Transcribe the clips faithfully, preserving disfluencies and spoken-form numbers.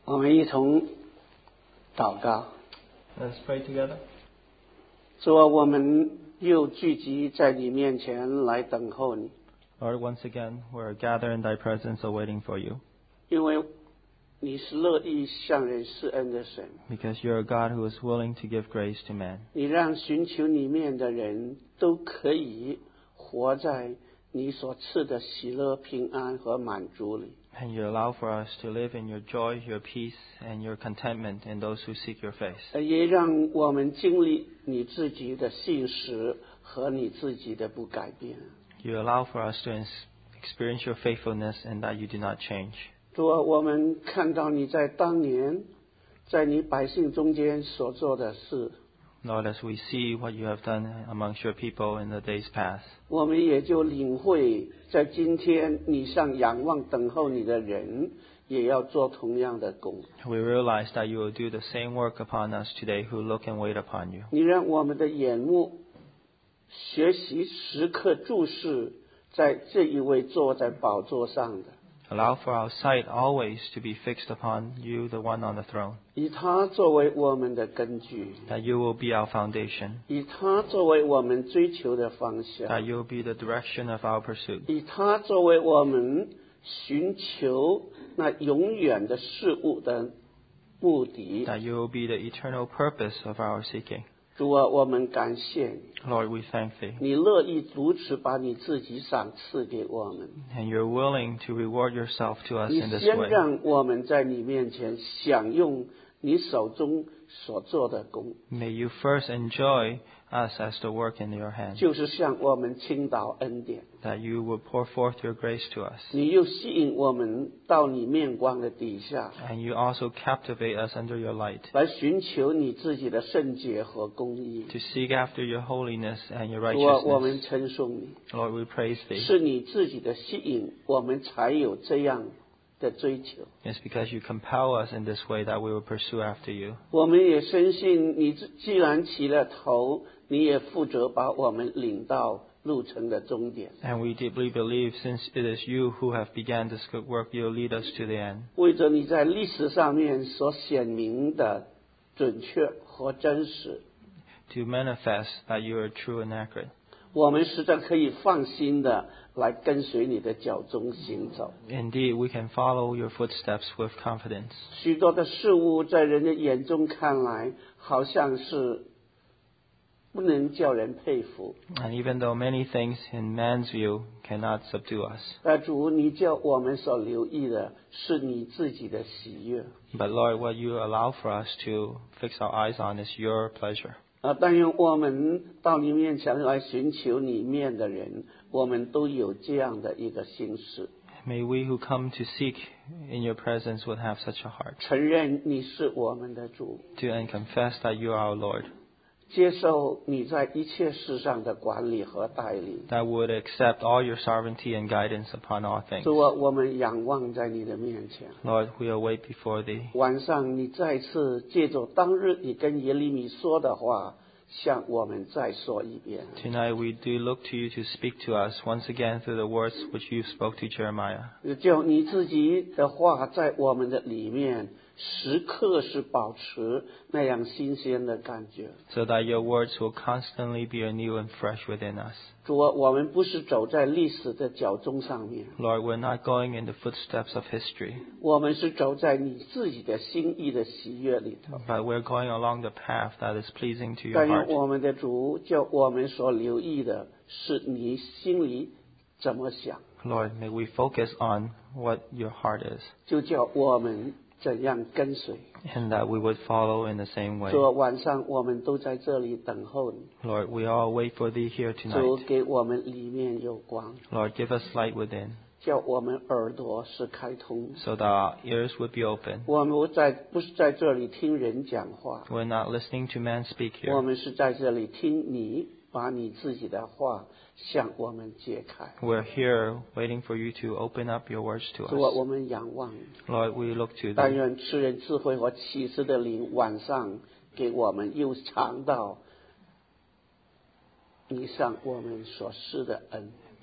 我们一同祷告。 Let's pray together. 主啊，我们又聚集在你面前来等候你。 Lord, once again, we're gathered in thy presence awaiting for you. 因为你是乐意向人施恩的神。 Because you're a God who is willing to give grace to man. 你让寻求你面的人都可以活在你所赐的喜乐、平安和满足里。 And you allow for us to live in your joy, your peace, and your contentment in those who seek your face. 也让我们经历你自己的信实和你自己的不改变。 You allow for us to experience your faithfulness and that you do not change. 主啊，我们看到你在当年在你百姓中间所做的事。 Lord, as we see what you have done amongst your people in the days past, 我们也就领会，在今天你向仰望等候你的人，也要做同样的工。 we realize that you will do the same work upon us today who look and wait upon you. 你让我们的眼目学习时刻注视在这一位坐在宝座上的， Allow for our sight always to be fixed upon you, the one on the throne, 以他作为我们的根据， that you will be our foundation, 以他作为我们追求的方 that 向， you will be the direction of our pursuit, 以他作为我们寻求那永远的事物的目的。 that you will be the eternal purpose of our seeking. 主啊，我们感谢你， Lord, we thank thee, 你乐意如此把你自己赏赐给我们。 and you're willing to reward yourself to us 你 in this 先 way. 让我们在你面前享用你手中所做的工， May you first enjoy us as the work in your hand, 就是向我们倾倒恩典。 that you will pour forth your grace to us, 你又吸引我们到你面光的底下， and you also captivate us under your light, 来寻求你自己的圣洁和公义。 to seek after your holiness and your 主啊，我们 righteousness. 称颂你， Lord, we praise thee. 是你自己的吸引，我们才有这样的追求。 It's because you compel us in this way that we will pursue after you. 我们也深信，你既然起了头，你也负责把我们领到路程的终点。 And we deeply believe, since it is you who have begun this good work, you'll lead us to the end. 为着你在历史上面所显明的准确和真实， To manifest that you are true and accurate. 我们实在可以放心的来跟随你的脚踪行走。 Indeed, we can follow your footsteps with confidence. 许多的事物在人的眼中看来，好像是不能叫人佩服。 And even though many things in man's view cannot subdue us, 但主，你叫我们所留意的是你自己的喜悦。 but Lord, what you allow for us to fix our eyes on is your pleasure. 啊，但愿我们到你面前来寻求你面的人，我们都有这样的一个心思， May we who come to seek in your presence would have such a heart, 承认你是我们的主， to and confess that you are our Lord, 接受你在一切事上的管理和带领。 that would accept all your sovereignty and guidance upon all things. 主啊，我们仰望在你的面前。 Lord, we await before thee. 晚上你再次借着当日你跟耶利米说的话，向我们再说一遍。 Tonight we do look to you to speak to us once again through the words which you spoke to Jeremiah. 就你自己的话在我们的里面，时刻是保持那样新鲜的感觉。 So that your words will constantly be anew and fresh within us. 主啊，我们不是走在历史的脚踪上面， Lord, we're not going in the footsteps of history, 我们是走在你自己的心意的喜悦里头。 but we're going along the path that is pleasing to your 但愿 heart. 我们的主叫我们所留意的是你心里怎么想， Lord, may we focus on what your heart is, 就叫我们怎样跟随。 and that we would follow in the same way. 主啊，晚上我们都在这里等候你， Lord, we all wait for thee here 主 tonight. 给我们里面有光， Lord, give us light within, 叫我们耳朵是开通。 so that our ears would be open. 我们不在不是在这里听人讲话， We're not listening to man speak 我 here. 们是在这里听你把你自己的话向我们揭开。 We're here waiting for you to open up your words to 主啊，我 us. 们仰望你， Lord, we look to 但 thee. 愿赐人智慧和启示的灵晚上给我们又尝到你向我们所施的恩。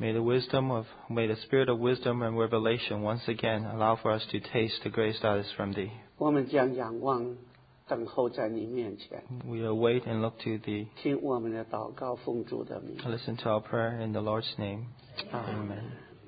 May the wisdom of, may the spirit of wisdom and revelation once again allow for us to taste the grace that is from Thee. 我们将仰望，等候在你面前， We await and look to Thee. 听我们的祷告，奉主的名。 Listen to our prayer in the Lord's name. 啊 Amen.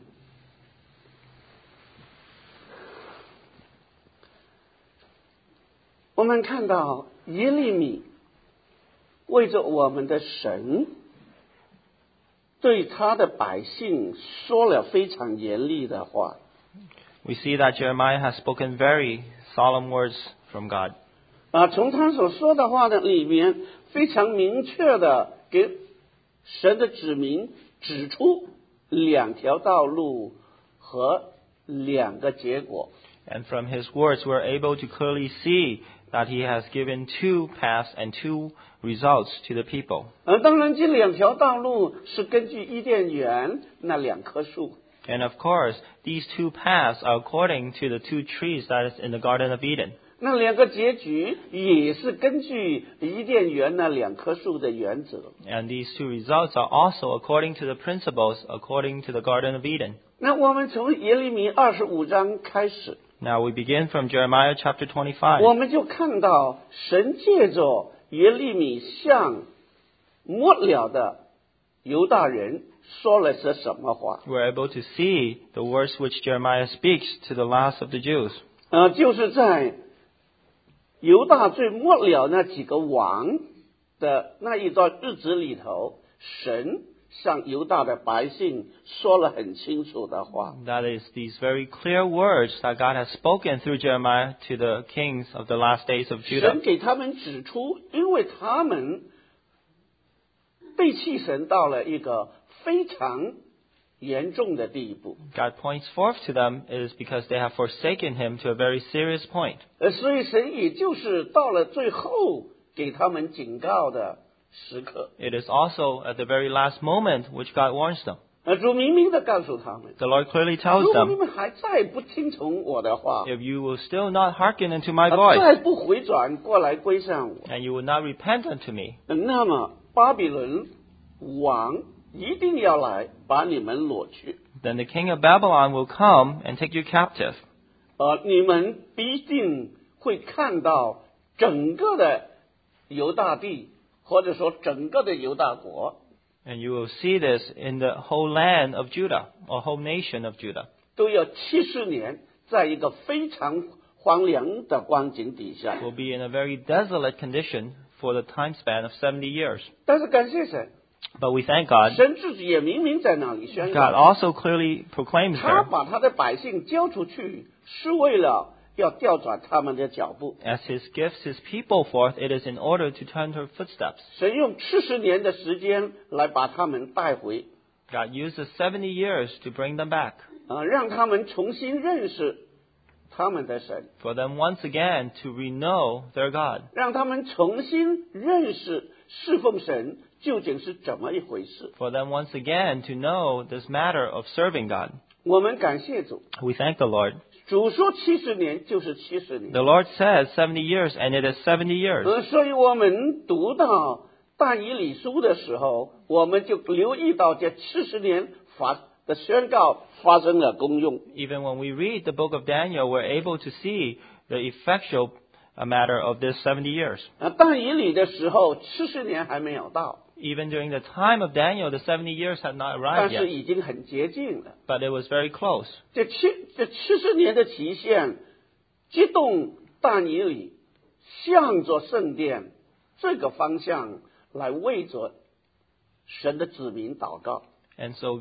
我们看到耶利米为着我们的神，对他的百姓说了非常严厉的话。 We see that Jeremiah has spoken very solemn words from God. 啊，从他所说的话的里面，非常明确的给神的子民指出两条道路和两个结果。 And from his words, we're able to clearly see that he has given two paths and two results to the people. 而当然，这两条道路是根据伊甸园那两棵树。 And of course, these two paths are according to the two trees that is in the Garden of Eden. 那两个结局也是根据伊甸园那两棵树的原则。 And these two results are also according to the principles according to the Garden of Eden. 那我们从耶利米二十五章开始， Now we begin from Jeremiah chapter 我 twenty-five. 们就看到神借着耶利米向末了的犹大人说了些什么话？ We're able to see the words which Jeremiah speaks to the last of the Jews. 呃，就是在犹大最末了那几个王的那一段日子里头，神向犹大的百姓说了很清楚的话。 That is these very clear words that God has spoken through Jeremiah to the kings of the last days of 神 Judah. 给他们指出，因为他们背弃神到了一个非常严重的地步， God points forth to them is because they have forsaken him to a very serious point. 呃，所以神也就是到了最后给他们警告的时刻。 It is also at the very last moment which God warns them. 呃，主明明的告诉他们， The Lord clearly tells 如果你 them, 们还再不听从我的话， if you will still not hearken unto my 呃 voice, 再不回转过来归向我， and you will not repent unto me, 呃那么巴比伦王一定要来把你们掳去， then the king of Babylon will come and take you captive. 呃，你们必定会看到整个的犹大地，或者说整个的犹大国， And you will see this in the whole land of Judah, or whole nation of Judah. 都要七十年，在一个非常荒凉的光景底下。 Will be in a very desolate condition for the time span of seventy years. 但是感谢神， But we thank God. 神自己也明明在那里宣 God 告， also clearly proclaims 他 there, 把他的百姓交出去，是为了要调转他们的脚步。 as His gifts His people forth, it is in order to turn her footsteps. 神用七十年的时间来把他们带回， God uses seventy years to bring them back, 啊、让他们重新认识他们的神， for them once again to reknow their God, 让他们重新认识侍奉神究竟是怎么一回事。 for them once again to know this matter of serving God. 我们感谢主， We thank the Lord. 主说七十年就是七十年。 The Lord says seventy years, and it is seventy years. 呃，所以我们读到但以理书的时候，我们就留意到这七十年发的宣告发生了功用。 Even when we read the book of Daniel, we're able to see the effectual uh, matter of this seventy years. 啊，但以理的时候，七十年还没有到， Even during the time of Daniel, the seventy years had not 但 arrived 是 yet, 已经很接近了。 but it was very close. 这七这七十年的期限，激动但以理向着圣殿这个方向来为着神的子民祷告。 And so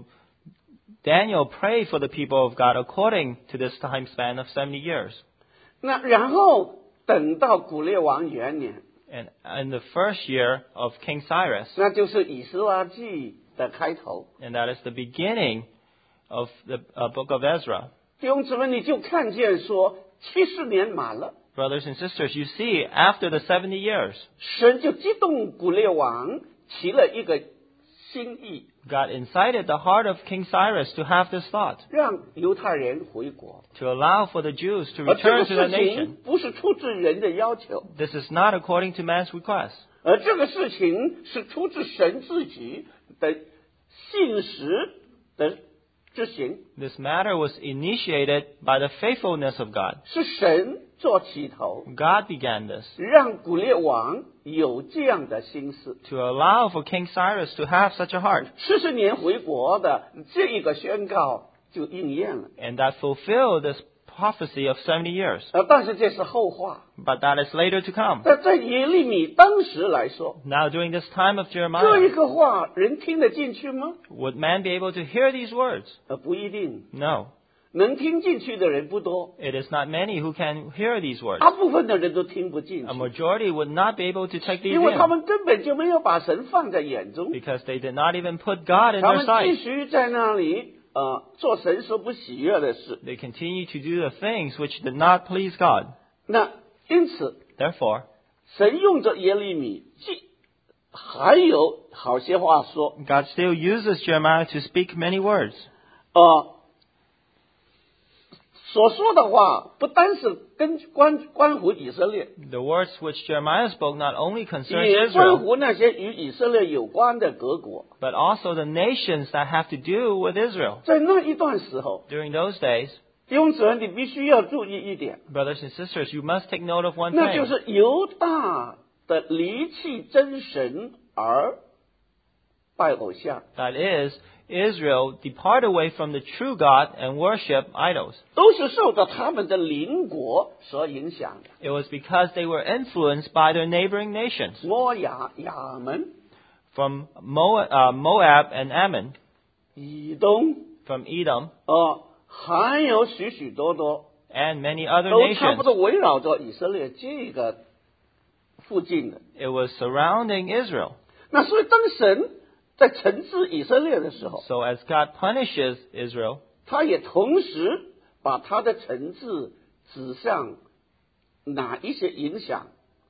Daniel prayed for the people of God according to this time span of seventy years. 那然后等到古列王元年， And in the first year of King Cyrus, 那就是以斯拉记的开头。 and that is the beginning of the uh, book of Ezra. 弟兄姊妹，你就看见说七十年满了， Brothers and sisters, you see, after the seventy years, 神就激动古列王起了一个心意， God incited the heart of King Cyrus to have this thought, 让犹太人回国。 to allow for the Jews to 而这个 return to the 事 nation. 情不是出自人的要求， This is not according to man's request. 而这个事情是出自神自己的信实的执行， This matter was initiated by the faithfulness of God. 是神做起头， God began this 让古列王有这样的心思。 to allow for King Cyrus to have such a heart, 四十年回国的这一个宣告就应验了。 and that fulfilled this prophecy of seventy years. 呃，但是这是后话。 But that is later to come. 但在耶利米当时来说， Now, during this time of 这 Jeremiah, 一个话人听得进去吗？ would man be able to hear these words? 呃，不一定， No. 能听进去的人不多， It is not many who can hear these words. 大部分的人都听不进 A 去， majority would not be able to take these 因为他 in 们根本就没有把神放在眼中， because they did not even put God in 他 their 们继 sight. 续在那里呃做神所不喜悦的事。 They continue to do the things which did not please God. 那因此， Therefore, 神用着耶利米，既还有好些话说， God still uses Jeremiah to speak many words. 呃，所说的话不单是跟关关乎以色列， The words which Jeremiah spoke not only concern 也关 Israel, 乎那些与以色列有关的各国。 but also the nations that have to do with Israel. 在那一段时候， During those days, 弟兄姊妹，你必须要注意一点， brothers and sisters, you must take note of one 那就 thing. 是犹大的离弃真神而拜偶像， That is, Israel depart away from the true God and worship idols. 都是受到他们的邻国所影响的。 It was because they were influenced by their neighboring nations, 摩亚、亚门、 from Moab, uh, Moab and Ammon, 以东， from Edom, 哦，还有许许多多， and many other 都差不 nations. 多围绕着以色列这个附近的。 It was surrounding Israel. 那所以当神在惩治以色列的时候， So as God punishes Israel, 他也同时把他的惩治指向哪一些影响？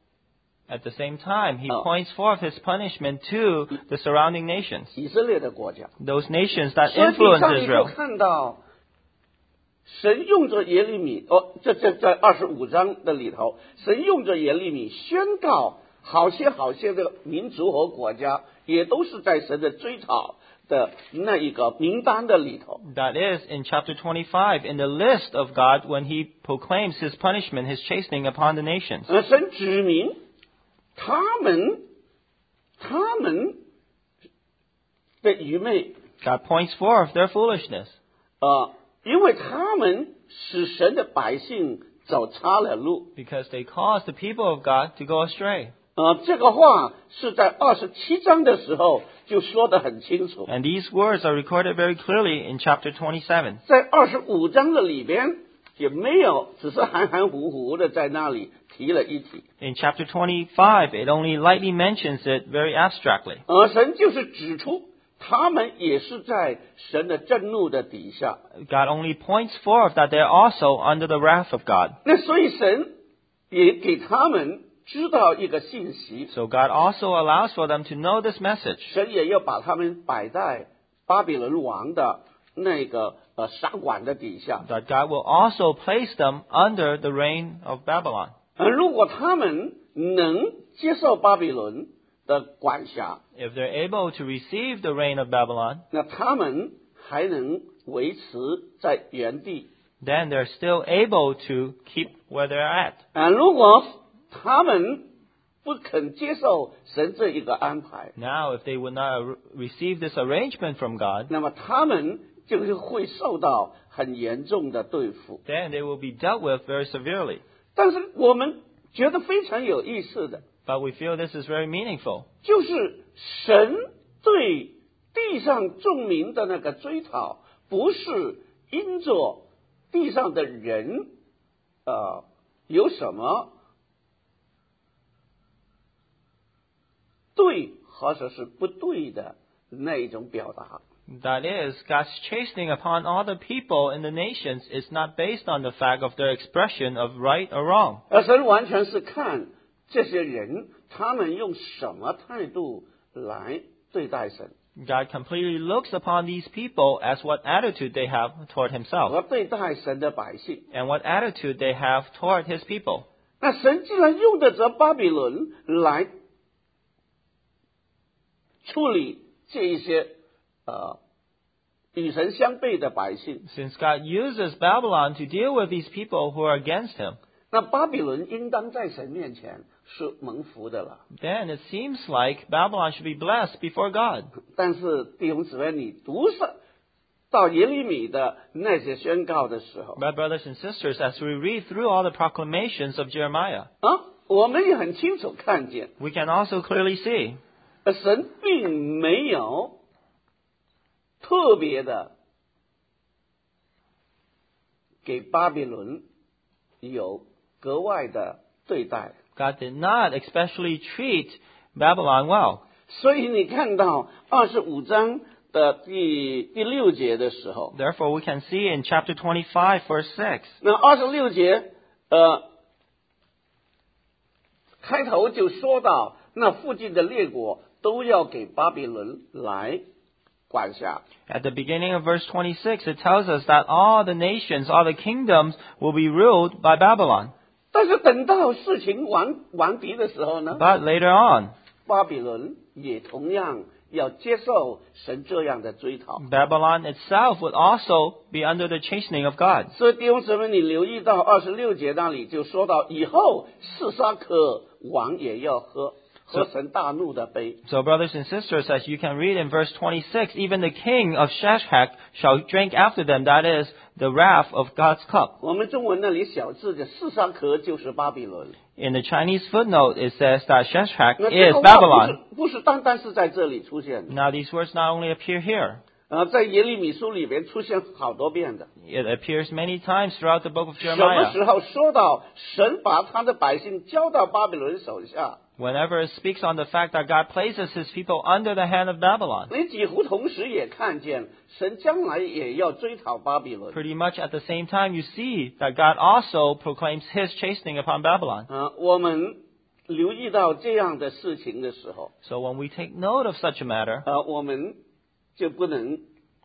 at the same time, he Oh. points forth his punishment to the surrounding nations, 以色列的国家。 those nations that 所以第 influence 上你就 Israel. 看到，神用着耶利米，哦，这这在二十五章的里头，神用着耶利米宣告，好些好些的民族和国家，也都是在神的追讨的那一个名单的里头。 That is in chapter twenty-five, in the list of God when he proclaims his punishment, his chastening upon the nations. 呃，神指明他们，他们的愚昧， God points forth their foolishness 呃，因为他们使神的百姓走差了路。 because they caused the people of God to go astray. 呃，这个话是在二十七章的时候就说得很清楚， And these words are recorded very clearly in chapter twenty-seven. 在二十五章的里边也没有，只是含含糊糊的在那里提了一提。 In chapter twenty-five, it only lightly mentions it very abstractly. 而神就是指出，他们也是在神的震怒的底下。 God only points forth that they're also under the wrath of God. 那所以神也给他们知道一个信息， So God also allows for them to know this message. 神也要把他们摆在巴比伦王的那个呃辖管的底下。 That God will also place them under the reign of Babylon. 呃，如果他们能接受巴比伦的管辖， If they're able to receive the reign of Babylon, 那他们还能维持在原地。 then they're still able to keep where they're at. 啊、如果他们不肯接受神这一个安排， Now, if they would not ar- receive this arrangement from God, 那么他们就会受到很严重的对付。 then they will be dealt with very severely. 但是我们觉得非常有意思的， But we feel this is very meaningful. 就是神对地上众民的那个追讨，不是因着地上的人，呃，有什么对或者是不对的那一种表达。 That is, God's chastening upon all the people in the nations is not based on the fact of their expression of right or wrong. 而神完全是看这些人，他们用什么态度来对待神， God completely looks upon these people as what attitude they have toward Himself 和对待神的百姓。 and what attitude they have toward His people. 那神既然用得着巴比伦来处理这一些呃与神相悖的百姓， Since God uses Babylon to deal with these people who are against him, 那巴比伦应当在神面前是蒙福的了。 then it seems like Babylon should be blessed before God. 但是弟兄姊妹，你读上到耶利米的那些宣告的时候， But brothers and sisters, as we read through all the proclamations of Jeremiah, 啊，我们也很清楚看见， we can also clearly see 呃神并没有特别的给巴比伦有格外的对待。 God did not especially treat Babylon well. 所以你看到二十五章的第第六节的时候， Therefore, we can see in chapter twenty-five, verse six, 那二十六节，呃，开头就说到，那附近的列国都要给巴比伦来管辖。 at the beginning of verse twenty-six, it tells us that all the nations, all the kingdoms will be ruled by Babylon. 但是等到事情完完毕的时候呢， But later on, 巴比伦也同样要接受神这样的追讨。 Babylon itself would also be under the chastening of God. 所以弟兄姊妹，你留意到二十六节那里就说到，以后示沙克王也要喝喝神大怒的杯。 So, brothers and sisters, as you can read in verse twenty-six, even the king of Sheshach shall drink after them, that is, the wrath of God's cup. 我们中文那里小字的示沙克就是巴比伦。 In the Chinese footnote, it says that Sheshach 那这 is 个话不 Babylon. 是不是单单是在这里出现的， Now, these words not only appear here, 呃，在耶利米书里边出现好多遍的。 it appears many times throughout the book of 什么 Jeremiah. 时候说到神把他的百姓交到巴比伦手下， Whenever it speaks on the fact that God places his people under the hand of Babylon, 你几乎同时也看见神将来也要追讨巴比伦。 pretty much at the same time, you see that God also proclaims his chastening upon Babylon. 啊、我们留意到这样的事情的时候， So when we take note of such a matter, 呃，我们就不能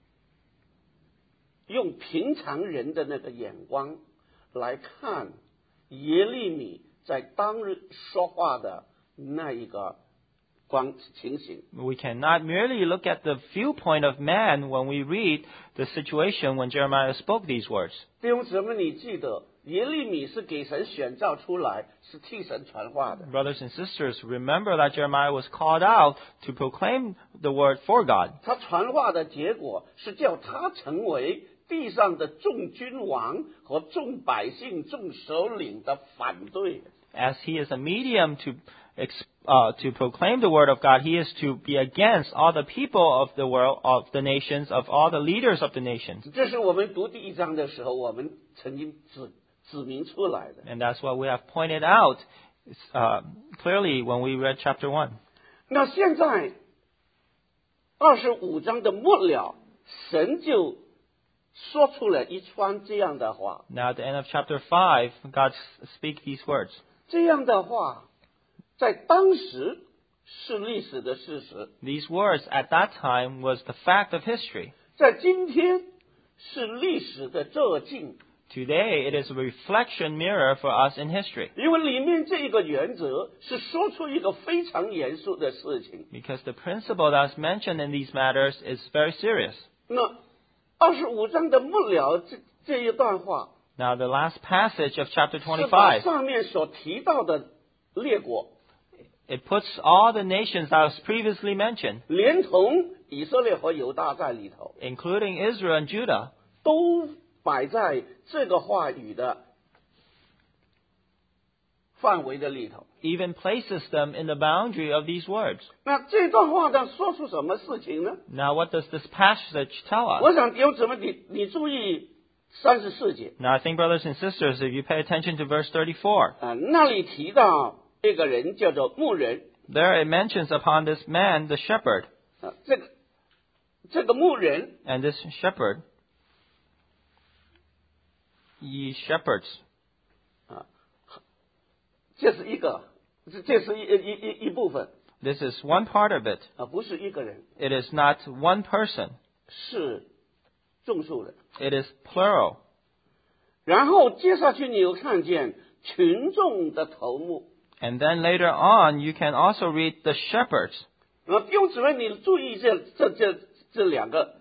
用平常人的那个眼光来看耶利米在当日说话的那一个光情形。 we cannot merely look at the viewpoint of man when we read the situation when Jeremiah spoke these words. 弟兄姊妹，你记得耶利米是给神选召出来，是替神传话的。 Brothers and sisters, remember that Jeremiah was called out to proclaim the word for God. 他传话的结果是叫他成为地上的众君王和众百姓、众首领的反对。 As he is a medium to ex- uh, to proclaim the word of God, he is to be against all the people of the world, of the nations, of all the leaders of the nations. 这是我们读第一章的时候，我们曾经指指明出来的。 And that's what we have pointed out uh, clearly when we read chapter one. 那现在二十五章的末了，神就说出了一串这样的话。 Now at the end of chapter five, God s- speak these words. 这样的话，在当时是历史的事实， These words at that time was the fact of history. 在今天是历史的这境。 Today, it is a reflection mirror for us in history. 因为里面这一个原则是说出一个非常严肃的事情。 Because the principle that's mentioned in these matters is very serious. 那二十五章的末了这这一段话， Now, the last passage of chapter 是把 twenty-five, 上面所提到的列国， it puts all the nations that was previously mentioned, 连同以色列和犹大在里头， including Israel and Judah, 都摆在这个话语的范围的里头。 even places them in the boundary of these words. 那这段话呢，说出什么事情呢？ Now, what does this passage tell 我 us? 想弟兄姊妹，你你注意三十四节 Now, I think, brothers and sisters, if you pay attention to verse thirty-four, 啊、那里提到一个人叫做牧人 there it mentions upon this man, the shepherd. 啊、这个这个牧人 And this shepherd, ye shepherds, 这是一个，这这是一一一一部分 this is one part of it. 啊，不是一个人， It is not one person. 是众数人。 It is plural. 然后接下去你有看见群众的头目， And then later on, you can also read the shepherds. 啊，弟兄姊妹，你注意这这这这两个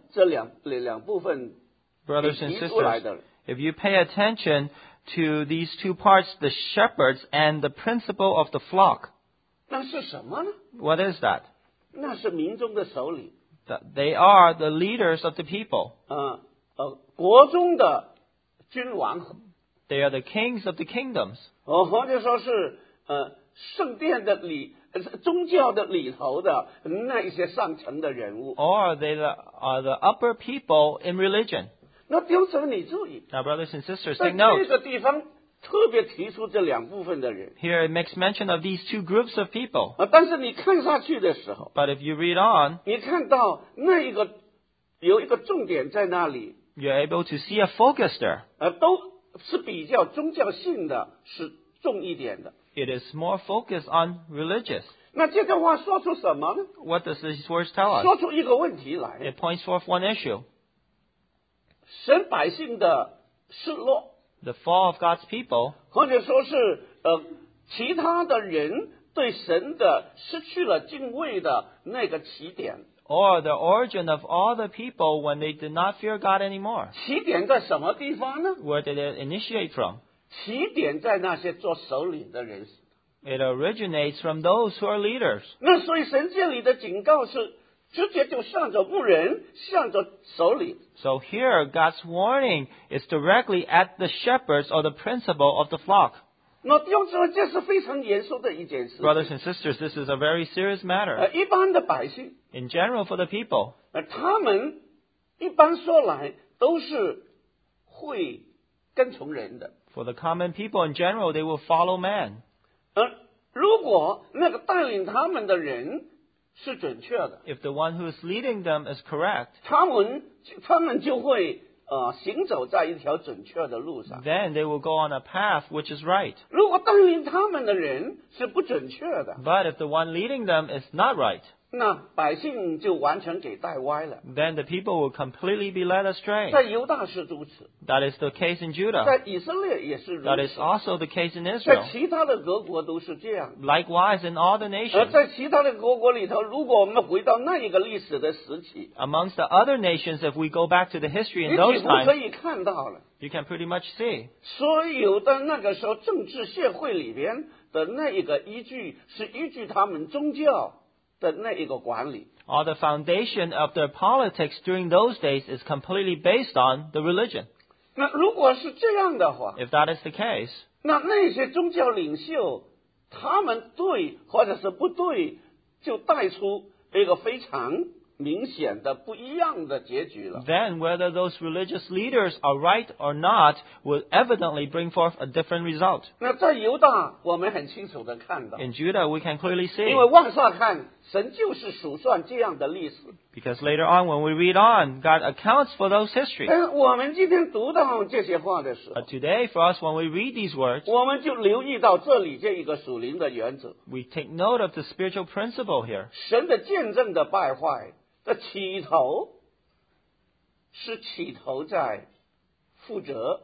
这两两部分 Brothers and 提出来 sisters, 的。 if you pay attention to these two parts, the shepherds and the principle of the flock, 那是什么呢？ what is that? 那是民众的首领， That they are the leaders of the people. 呃呃，国中的君王， They are the kings of the kingdoms. 哦，或者说是呃圣殿的里呃宗教的里头的那一些上层的人物。 Or they the, are the upper people in religion. 那弟兄姊妹，你注意， Now, brothers and sisters, 在 take note. 这个地方特别提出这两部分的人 Here it makes mention of these two groups of people. 啊，但是你看下去的时候， But if you read on, 你看到那一个有一个重点在那里， you're able to see a focus there. 呃，都是比较宗教性的，是重一点的。 It is more focused on religious. 那这句话说出什么呢？ What does these words tell 说 us? 出一个问题来： It points forth one issue. 神百姓的失落， The fall of God's people, 或者说是呃其他的人对神的失去了敬畏的那个起点。 or the origin of all the people when they did not fear God anymore. 起点在什么地方呢？ Where did it initiate from? 起点在那些做首领的人。 It originates from those who are leaders. 那所以神这里的警告是直接就向着牧人，向着首领。 So here, God's warning is directly at the shepherds or the principle of the flock. 那弟兄姊妹，这是非常严肃的一件事。 Brothers and sisters, this is a very serious 呃， matter. 一般的百姓， In general, for the people, 呃，他们一般说来都是会跟从人的。 for the common people in general, they will follow man. 而如果那个带领他们的人是准确的， If the one who is leading them is correct, 他们他们就会呃行走在一条准确的路上。 then they will go on a path which is right. 如果带领他们的人是不准确的， But if the one leading them is not right, 那百姓就完全给带歪了。 then the people will completely be led astray. 在犹大是如此， That is the case in Judah. 在以色列也是如 That is 此， also the case in 在 Israel. 其他的各国都是这样。 Likewise, in all the 而 nations. 在其他的各国里头，如果我们回到那一个历史的时期， Amongst the other nations, if we go back to the history 你 in those 几乎可 times, 以看到了， you can pretty much see 所有的那个时候政治社会里边的那一个依据，是依据他们宗教的那一个管理。 all the foundation of their politics during those days is completely based on the religion. 那如果是这样的话， If that is the case, 那那些宗教领袖，他们对或者是不对，就带出一个非常明显的不一样的结局了。 then whether those religious leaders are right or not will evidently bring forth a different result. 那在犹大，我们很清楚的看到， In Judah, we can clearly see. 因为往下看，神就是数算这样的历史。 Because later on, when we read on, God accounts for those histories. 但我们今天读到这些话的时候， But today, for us, when we read these words, 我们就留意到这里这一个属灵的原则： we take note of the spiritual principle here. 神的见证的败坏的起头，是起头在负责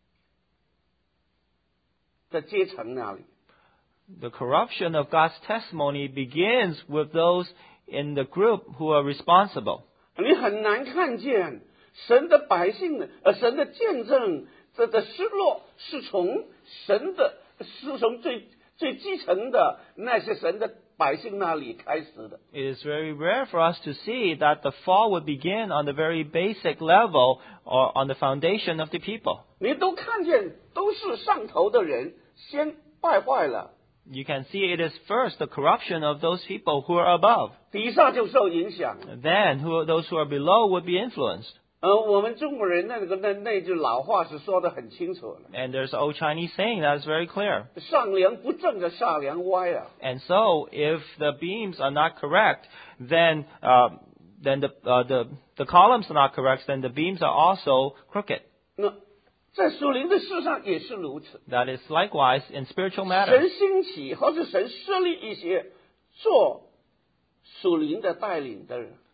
的阶层那里。 The corruption of God's testimony begins with those in the group who are responsible. 你很难看见神的百姓的呃神的见证这的失落，是从神的是从最最基层的那些神的百姓那里开始的。 It is very rare for us to see that the fall would begin on the very basic level or on the foundation of the people. 你都看见都是上头的人先败坏了， You can see it is first the corruption of those people who are above. 底下就受影响了。 Then who, those who are below would be influenced. 呃，我们中国人那个那那句老话是说的很清楚了： And there's an old Chinese saying that is very clear. 上梁不正的下梁歪啊。 And so, if the beams are not correct, then uh, then the, uh, the the columns are not correct, then the beams are also crooked. 那在属灵的事上也是如此。 That is likewise in spiritual 神 matters. 兴起或者神设立一些做属灵的带领的人，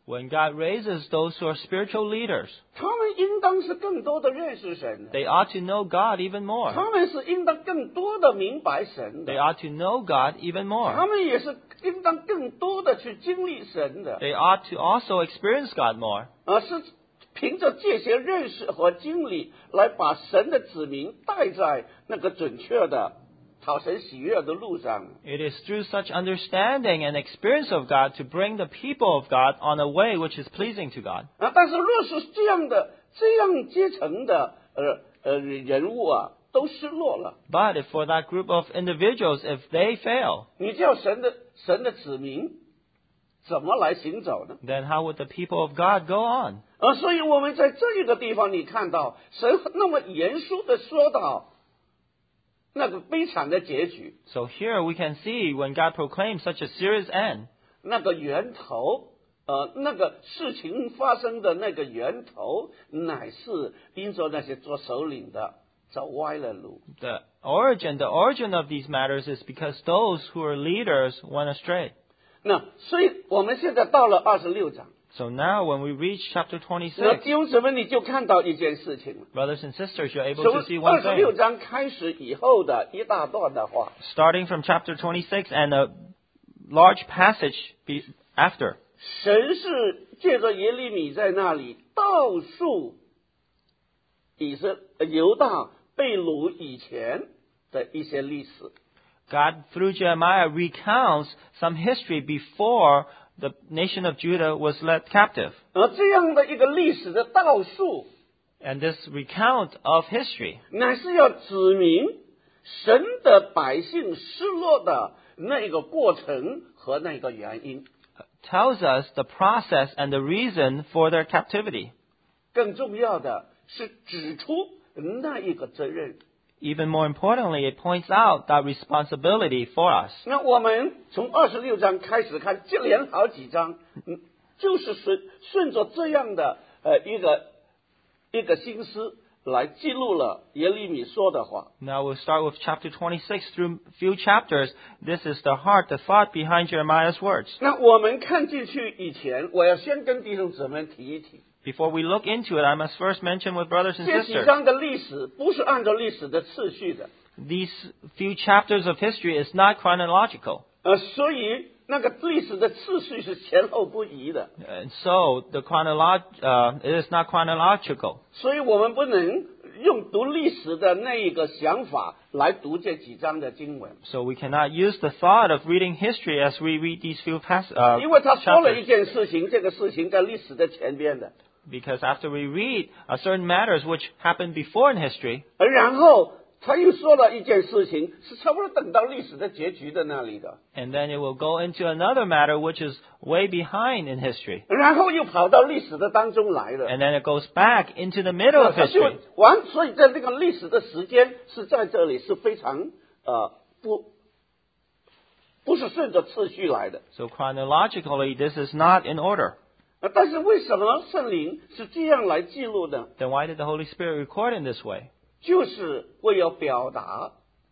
When God raises those who are spiritual leaders, 他们应当是更多的认识神的， they ought to know God even more. 他们是应当更多的明白神 They 的， ought to know God even 他 more. 们也是应当更多的去经历神的， They ought to also experience God more. 而是凭着这些认识和经历来把神的子民带在那个准确的讨神喜悦的路上。 It is through such understanding and experience of God to bring the people of God on a way which is pleasing to God. 啊，但是若是这样的这样阶层的呃呃人物啊，都失落了， But if for that group of individuals, if they fail, 你叫神的神的子民怎么来行走呢？ then how would the people of God go on? 啊，所以我们在这个地方，你看到神那么严肃的说到那个悲惨的结局， So here we can see when God proclaims such a serious end, 那个源头，呃，那个事情发生的那个源头，乃是因着那些做首领的走歪了路。 the origin, the origin of these matters is because those who are leaders went astray. 那所以我们现在到了二十六章， So now when we reach chapter 那 twenty-six, 弟兄姊妹你就看到一件事情了。 brothers and sisters, you're able 从 to see 二 one 十六 thing. 章开始以后的一大段的话， Starting from chapter twenty-six and a large passage be, after. 神是借着耶利米在那里倒述以色呃犹大被掳以前的一些历史。 God, through Jeremiah, recounts some history before the nation of Judah was led captive. 而这样的一个历史的倒述， And this recount of history 乃是要指明神的百姓失落的那个过程和那个原因。 tells us the process and the reason for their captivity. 更重要的是指出那一个责任。 Even more importantly, it points out that responsibility for us. 那我们从二十六章开始看，接连好几章，嗯，就是顺顺着这样的呃一个一个心思来记录了耶利米说的话。 Now we'll start with chapter twenty-six through few chapters. This is the heart, the thought behind Jeremiah's words. 那我们看进去以前，我要先跟弟兄姊妹提一提， Before we look into it, I must first mention with brothers and 这几 sisters, 章的历史不是按照历史的次序的， these few chapters of history is not chronological. 呃，所以那个历史的次序是前后不一的， And so the chronolog- uh, it is not chronological. 所以我们不能用读历史的那一个想法来读这几章的经文， So we cannot use the thought of reading history as we read these few pass- uh, 因为他说了 chapters. 一件事情，这个事情在历史的前边的， Because after we read uh, certain matters which happened before in history, 而然后他又说了一件事情，是差不多等到历史的结局的那里的， and then it will go into another matter which is way behind in history. 然后又跑到历史的当中来了。 And then it goes back into the middle 那 of 他就 history. 完，所以在这个历史的时间是在这里是非常呃不不是顺着次序来的。 So chronologically, this is not in order. 呃但是为什么圣灵是这样来记录呢？ Then why did the Holy Spirit record in this way? 就是为了表达，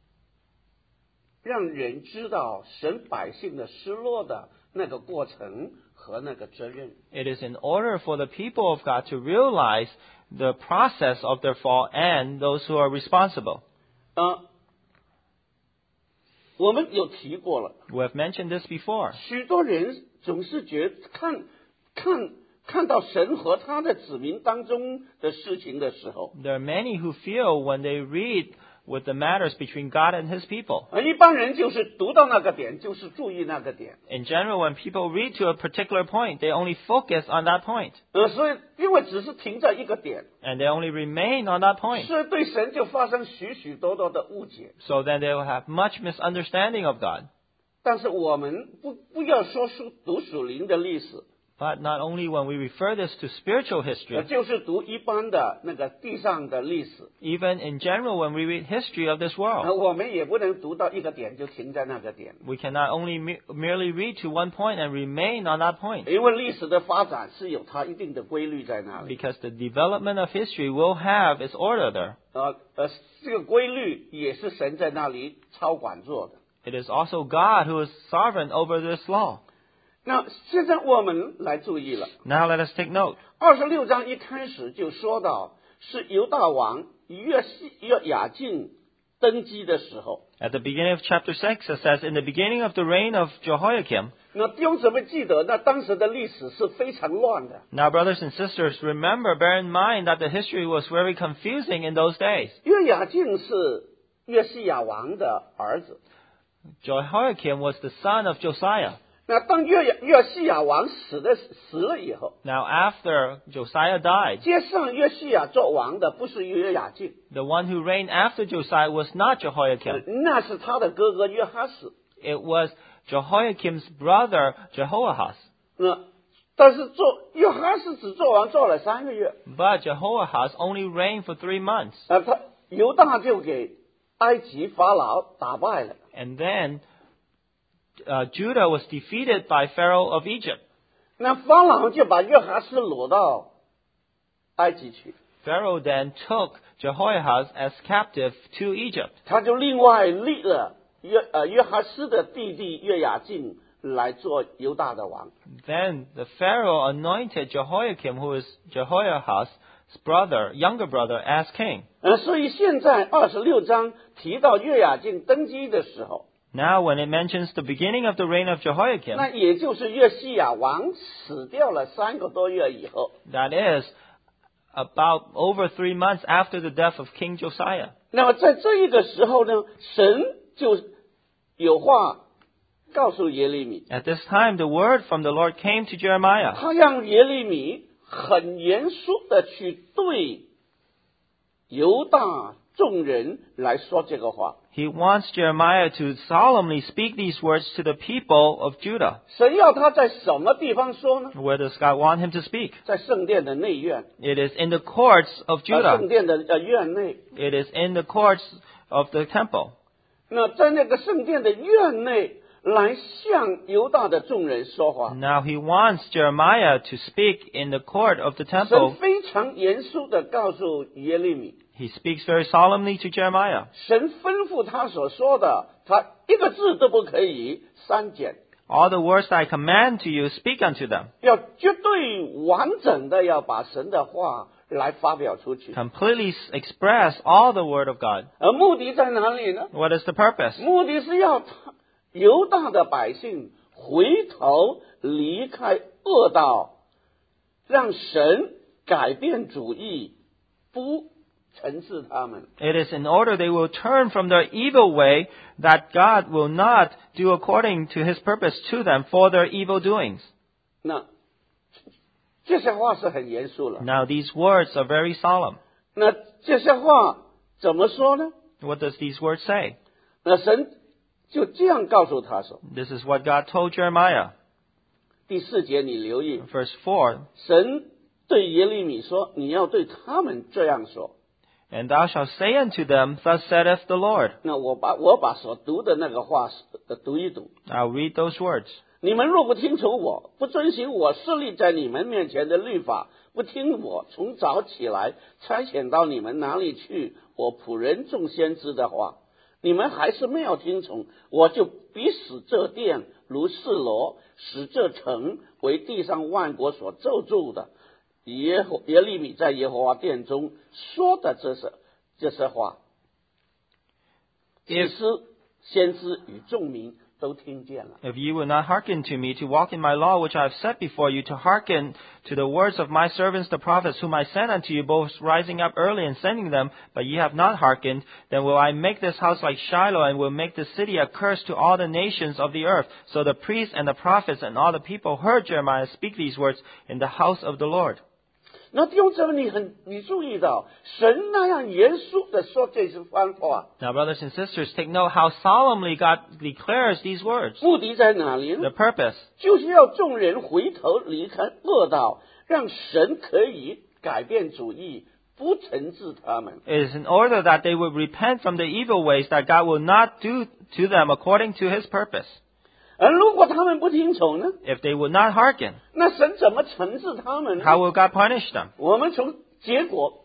让人知道神百姓的失落的那个过程和那个责任。 It is in order for the people of God to realize the process of their fall and those who are responsible. 呃，我们有提过了， We have mentioned this before. 许多人总是觉得看看看到神和他的子民当中的事情的时候， There are many who feel when they read with the matters between God and His people. 呃，一般人就是读到那个点，就是注意那个点。 In general, when people read to a particular point, they only focus on that point. 呃，所以因为只是停在一个点， And they only remain on that point. 所以对神就发生许许多多的误解。 So then they will have much misunderstanding of God. 但是我们不不要说书读属灵的历史， But not only when we refer this to spiritual 呃， history, 就是读一般的那个地上的历史， even in general when we read history of this 呃， world, 我们也不能读到一个点就停在那个点， we cannot only me- merely read to one point and remain on that point. 因为历史的发展是有它一定的规律在那里。 Because the development of history will have its order there. 呃呃，这个规律也是神在那里操管做的。 It is also God who is sovereign over this law. 那现在我们来注意了， Now let us take note. 二十六章一开始就说到是犹大王约西约雅敬登基的时候。 At the beginning of chapter six, it says, in the beginning of the reign of Jehoiakim. 那弟兄姊妹记得，那当时的历史是非常乱的。 Now, brothers and sisters, remember, bear in mind that the history was very confusing in those days. 约雅敬是约西亚王的儿子。 Jehoiakim was the son of Josiah. 那当约雅约西亚王死的死了以后， Now, after Josiah died, 接上约西亚做王的不是约雅敬， the one who reigned after Josiah was not Jehoiakim. 那是他的哥哥约哈斯。 It was Jehoiakim's brother, Jehoahaz. 那但是做约哈斯只做王做了三个月， But Jehoahaz only reigned for three months. 啊，他犹大就给埃及法老打败了。 And then uh, Judah was defeated by Pharaoh of Egypt. 那法老就把约哈斯掳到埃及去， Pharaoh then took Jehoahaz as captive to Egypt. 他就另外立了约呃约哈斯的弟弟约雅敬来做犹大的王。 Then the Pharaoh anointed Jehoiakim, who is Jehoahaz's brother, younger brother, as king. 呃，所以现在二十六章提到约雅敬登基的时候， Now, when it mentions the beginning of the reign of Jehoiakim, 那也就是约西亚王死掉了三个多月以后。 that is about over three months after the death of King Josiah. 那么在这一个时候呢，神就有话告诉耶利米， At this time, the word from the Lord came to Jeremiah. 他让耶利米很严肃的去对犹大众人来说这个话。 He wants Jeremiah to solemnly speak these words to the people of Judah. 神要他在什么地方说呢？ Where does God want him to speak? 在圣殿的内院， It is in the courts of 呃 Judah. 圣殿的呃院内。 It is in the courts of the temple. 那在那个圣殿的院内来向犹大的众人说话。 Now he wants Jeremiah to speak in the court of the 神 temple. 非常严肃的告诉耶利米， He speaks very solemnly to Jeremiah. 神吩咐他所说的，他一个字都不可以删减， All the words that I command to you, speak unto them. 要绝对完整的要把神的话来发表出去。 Completely s- express all the word of God. 而目的在哪里呢？ What is the purpose? 目的是要他犹大的百姓回头离开恶道，让神改变主意，不惩治他们。 It is in order they will turn from their evil way, that God will not do according to his purpose to them for their evil doings. 那这些话是很严肃了。 Now these words are very solemn. 那这些话怎么说呢？ What does these words say? 那神就这样告诉他说， This is what God told Jeremiah. 第四节你留意， Verse four, 神对耶利米说，你要对他们这样说。 And thou shalt say unto them, Thus saith the Lord. 那我把我把所读的那个话呃读一读。 I'll read those words. 你们若不听从我，不遵行我设立在你们面前的律法，不听我从早起来差遣到你们哪里去，我仆人众先知的话，你们还是没有听从，我就逼死这殿如示罗，使这城为地上万国所咒诅的。耶和耶利米在耶和华殿中说的这些这些话，祭司、先知与众民都听见了。 If ye will not hearken to me to walk in my law, which I have set before you, to hearken to the words of my servants the prophets, whom I sent unto you, both rising up early and sending them, but ye have not hearkened, then will I make this house like Shiloh, and will make this city a curse to all the nations of the earth. So the priests and the prophets and all the people heard Jeremiah speak these words in the house of the Lord. 那弟兄姊妹，你很你注意到神那样严肃的说这些番话， Now, brothers and sisters, take note how solemnly God declares these words. 目的在哪里呢？ The purpose 就是要众人回头离开恶道，让神可以改变主意，不惩治他们。 is in order that they would repent from the evil ways, that God will not do to them according to his purpose. 而如果他们不听从呢？ If they would not hearken, 那神怎么惩治他们呢？ how will God punish them? 我们从结果，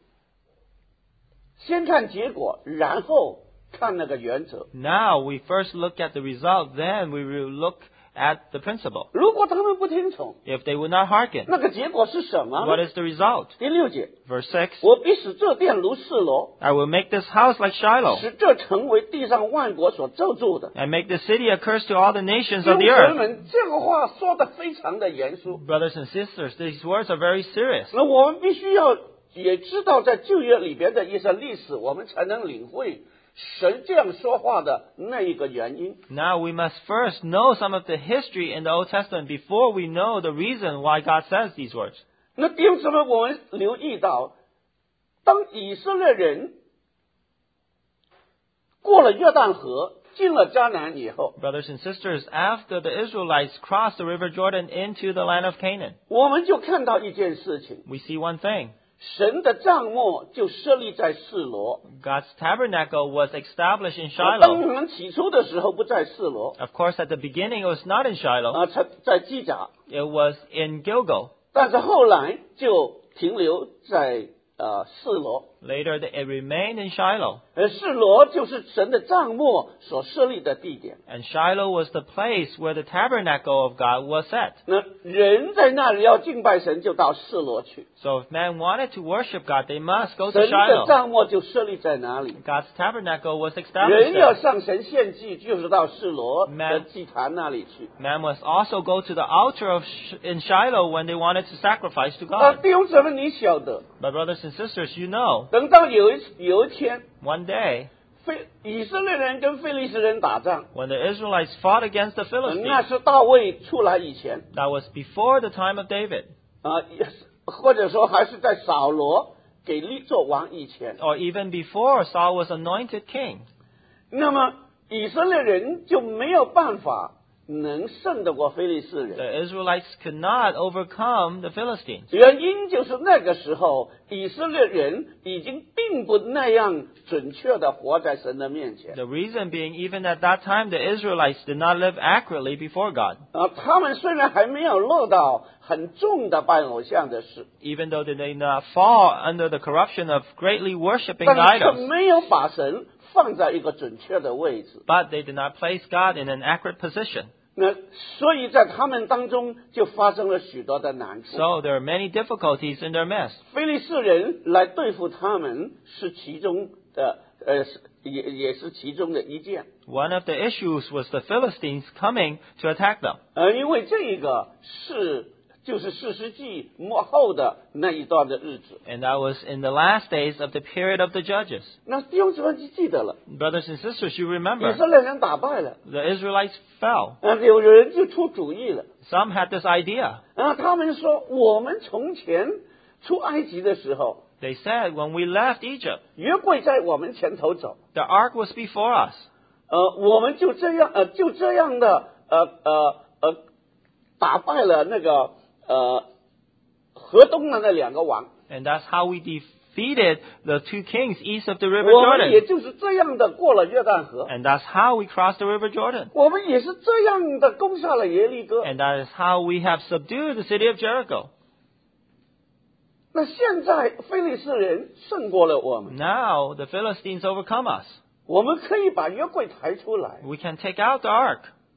先看结果，然后看那个原则。 Now we first look at the result, then we will look at the principle. 如果他们不听从， If they would not hearken, 那个结果是什么 what 呢？ is the result? 第六节， Verse six, 我必使这殿如示罗， I will make this house like Shiloh, 使这成为地上万国所咒诅的。 and make the city a curse to all the nations 弟 of 兄 the 姊 earth. 妹们，这个话说的非常的严肃。 Brothers and sisters, these words are very serious. 那我们必须要也知道在旧约里边的一些历史，我们才能领会神这样说话的那一个原因。 Now we must first know some of the history in the Old Testament before we know the reason why God says these words. 那弟兄姊妹，我们留意到，当以色列人过了约旦河，进了迦南以后， Brothers and sisters, after the Israelites crossed the river Jordan into the land of Canaan, 我们就看到一件事情， we see one thing. 神的帐幕就设立在示罗。 God's tabernacle was established in 当 Shiloh. 然起初的时候不在示罗， Of course, at the beginning, it was not in Shiloh. 啊，在在基甲， It was in Gilgal. 但是后来就停留在呃示罗。 Later, it remained in Shiloh. 而示罗就是神的帐幕所设立的地点。 And Shiloh was the place where the tabernacle of God was set. 那人在那里要敬拜神，就到示罗去。 So if man wanted to worship God, they must go to 神的 Shiloh. 帐幕就设立在哪里？ God's tabernacle was established 人要 there. 向神献祭，就是到示罗 Man- 的祭坛那里去。 Man must also go to the altar of Sh- in Shiloh when they wanted to sacrifice to 啊， God. 弟兄姊妹，你晓得， But brothers and sisters, you know, 等到有一有一天， one day 非以色列人跟非利士人打仗， when the Israelites fought against the 那 Philistines, 是大卫出来以前 that was before the time of David, 啊，也是或者说还是在扫罗给立做王以前。 or even before Saul was anointed king. 那么以色列人就没有办法能胜得过非利士人。 The Israelites could not overcome the Philistines. 原因就是那个时候，以色列人已经并不那样准确的活在神的面前。 The reason being, even at that time, the Israelites did not live accurately before God. 啊，他们虽然还没有落到很重的拜偶像的事， Even though they did not fall under the corruption of greatly worshipping 但是却 idols. 没有把神放在一个准确的位置。 But they did not place God in an accurate position. 那所以在他们当中就发生了许多的难处。 So there are many difficulties in their midst. 非利士人来对付他们是其中的，呃，是也也是其中的一件。 One of the issues was the Philistines coming to attack them. 呃，因为这一个是就是四世纪末后的那一段的日子。 And that was in the last days of the period of the judges. 那弟兄姊妹就记得了， Brothers and sisters, you 以 remember, 色列人打败了， the Israelites fell. 啊，有人就出主意了， Some had this idea. 啊，他们说我们从前出埃及的时候， They said, when we left Egypt, 约柜在我们前头走， the ark was before us. 呃，我们就这样，呃，就这样的，呃呃呃，打败了那个呃河东的那两个王， And that's how we defeated the two kings east of the river 我们也 Jordan. 就是这样的过了约旦河， And that's how we crossed the river Jordan. 我们也是这样的攻下了耶利哥。 And that is how we have subdued the city of Jericho. 那现在非利士人胜过了我们， Now the Philistines overcome us. 我们可以把约柜抬出来， We can take out the ark.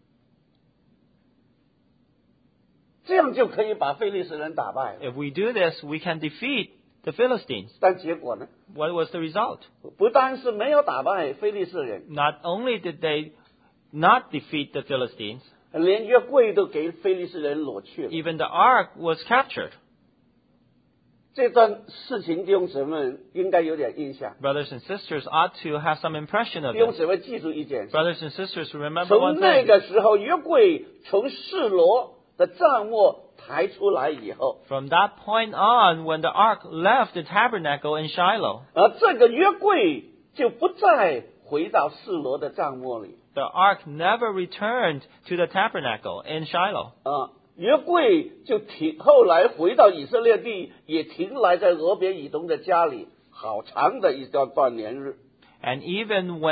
这样就可以把非利士人打败了。 If we do this, we can defeat the Philistines. 但结果呢， What was the result? 不但是没有打败非利士人， Not only did they not defeat the Philistines, 连约柜都给非利士人掳去了。 even the ark was captured. 这段事情弟兄姊妹应该有点印象。 Brothers and sisters ought to have some impression of 弟兄 this. 姊妹记住一件事， Brothers and sisters, remember one 从那 thing. 个时候约柜从示罗的帐幕抬出来以后， From that point on, when the ark left the tabernacle in Shiloh, 而这个约柜就不再回到示罗的帐幕里。 the ark never returned to the tabernacle in Shiloh. 啊，约柜就停，后来回到以色列地，也停来在俄别以东的家里，好长的一段段年日。 And even when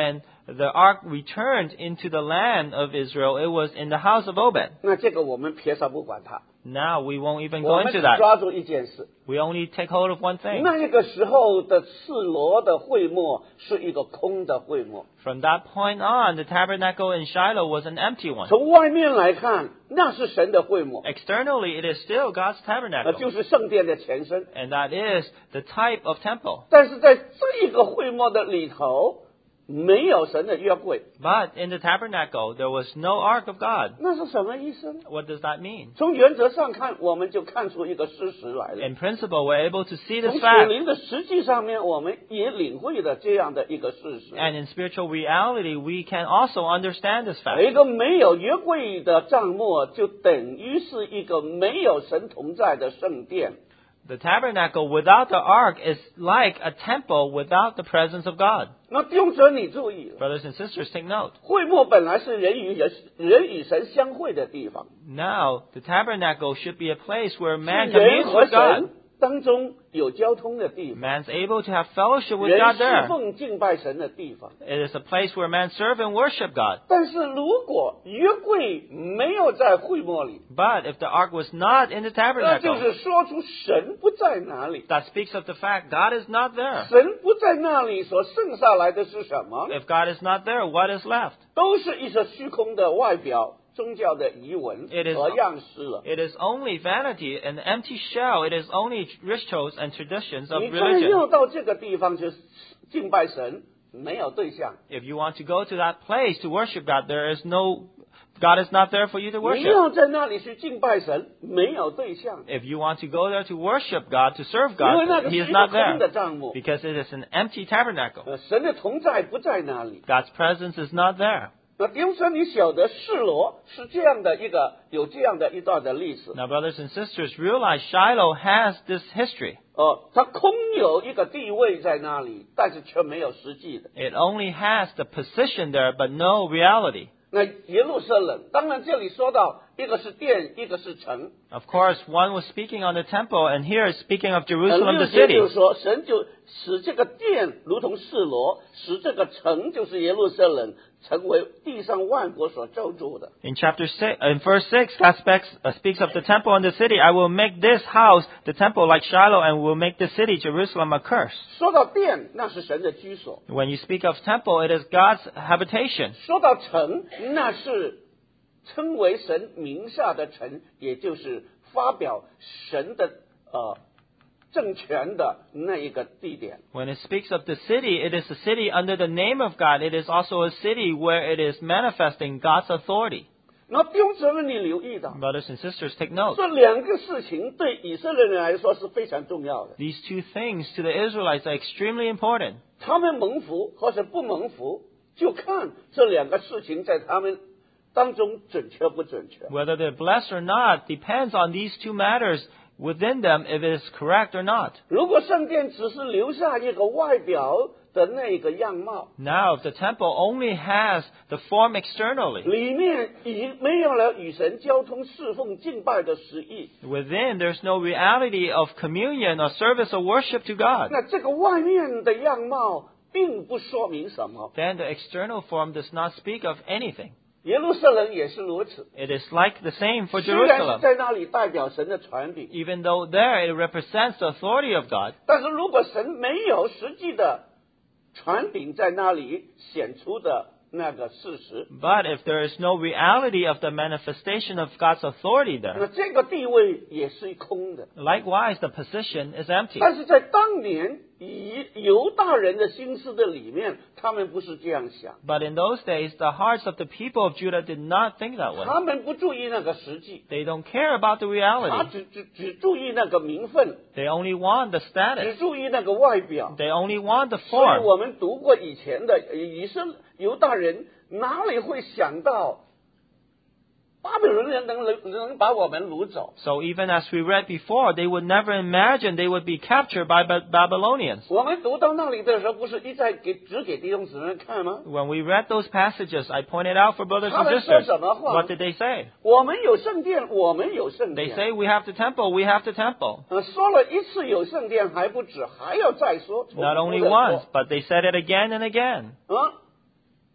the ark returned into the land of Israel, it was in the house of Obed. 那这个我们撇手不管它， Now we won't even 我 go 们只 into that. 抓住一件事。 We only take hold of one thing. 那个时候的示罗的会幕是一个空的会幕， From that point on, the tabernacle in Shiloh was an empty one. 从外面来看，那是神的会幕， Externally, it is still God's 那 tabernacle. 就是圣殿的前身。 And that is the type of temple. 但是在这一个会幕的里头，没有神的约柜， But in the tabernacle, there was no ark of God. 那是什么意思呢？ What does that mean? 从原则上看，我们就看出一个事实来了。 In principle, we're able to see 从 this 属 fact. 灵的实际上面，我们也领会了这样的一个事实。 And in spiritual reality, we can also understand this 一 fact. 个没有约柜的帐幕，就等于是一个没有神同在的圣殿。 The tabernacle without the ark is like a temple without the presence of God. 那弟兄姊妹，你注意， Brothers and sisters, take note. 会幕本来是人与人人与神相会的地方， Now, the tabernacle should be a place where 是 man 人 communes 和 with God. 神当中有交通的地方， Man's able to have fellowship with 人 God 侍 there. 奉敬拜神的地方。 It is a place where man serve and worship God. 但是如果约柜没有在会幕里， But if the ark was not in the 那就 tabernacle, 是说出神不在哪里。 that speaks of the fact God is not there. 神不在那里，所剩下来的是什么？ If God is not there, what is left? 都是一些虚空的外表、宗教的遗文 It is- 和样式了。 It is only vanity, an empty shell. It is only rituals and traditions of 你真 religion. 要到这个地方去敬拜神，没有对象。 If you want to go to that place to worship God, there is no, God is not there for you to 你 worship. 要在那里去敬拜神，没有对象， If you want to go there to worship God, to serve 因为那 God, 个 He 是 is 一 not 个空的 there 帐幕。 because it is an empty tabernacle. 呃，神的同在不在那里。 God's presence is not there. 那弟兄姊妹，你晓得示罗是这样的一个有这样的一段的历史。 Now, brothers and sisters, realize Shiloh has this history. 哦，它空有一个地位在那里，但是却没有实际的。 It only has the position there, but no reality. 那耶路撒冷，当然这里说到一个是殿，一个是城。 Of course, one was speaking on the temple, and here is speaking of 呃 Jerusalem, 六 the 节就 city. 说，神就使这个殿如同示罗，使这个城就是耶路撒冷，成为地上万国所咒诅的。 In chapter six, in verse six, God speaks, uh, speaks of the temple and the city. I will make this house, the temple, like Shiloh, and will make the city, Jerusalem, a curse. 说到殿，那是神的居所； When you speak of temple, it is God's habitation. 说到城，那是称为神名下的城，也就是发表神的呃政权的那一个地点。 When it speaks of the city, it is a city under the name of God. It is also a city where it is manifesting God's authority. 那弟兄姊妹，你留意到， Brothers and sisters, take note. 这两个事情对以色列人来说是非常重要的。 These two things to the Israelites are extremely important. 他们蒙福或者不蒙福，就看这两个事情在他们当中准确不准确。 Whether they're blessed or not depends on these two matters within them, if it is correct or not. 如果圣殿只是留下一个外表的那个样貌， Now, if the temple only has the form externally, 里面已没有了与神交通、侍奉、敬拜的实意， within there's no reality of communion or service or worship to God, 那这个外面的样貌并不说明什么。 then the external form does not speak of anything. 耶路撒冷也是如此， It is like the same for 虽然是 Jerusalem. 在那里代表神的权柄， Even though there it represents the authority of God, 但是如果神没有实际的权柄在那里显出的那个事实， but if there is no reality of the manifestation of God's authority 那 there, 这个地位也是空的。 likewise the position is empty. 但是在当年以犹大人的心思的里面，他们不是这样想， But in those days, the hearts of the people of Judah did not think that way. 他们不注意那个实际， They don't care about the 他 reality. 只只只注意那个名分， They only want the 只 status. 注意那个外表。 They only want the 所以 form. 我们读过以前的以色犹大人，哪里会想到巴比伦人能能能把我们掳走？ So even as we read before, they would never imagine they would be captured by Ba- Babylonians. 我们读到那里的时候，不是一再给只给弟兄姊妹看吗？ When we read those passages, I pointed out for brothers 他 and 们说 sisters, 什么话？ what did they say? 我们有圣殿，我们有圣 They 殿。 say we have the temple, we have the temple. 呃，说了一次有圣殿还不止，还要再说。重复 Not only 地说 once, but they said it again and again. 啊，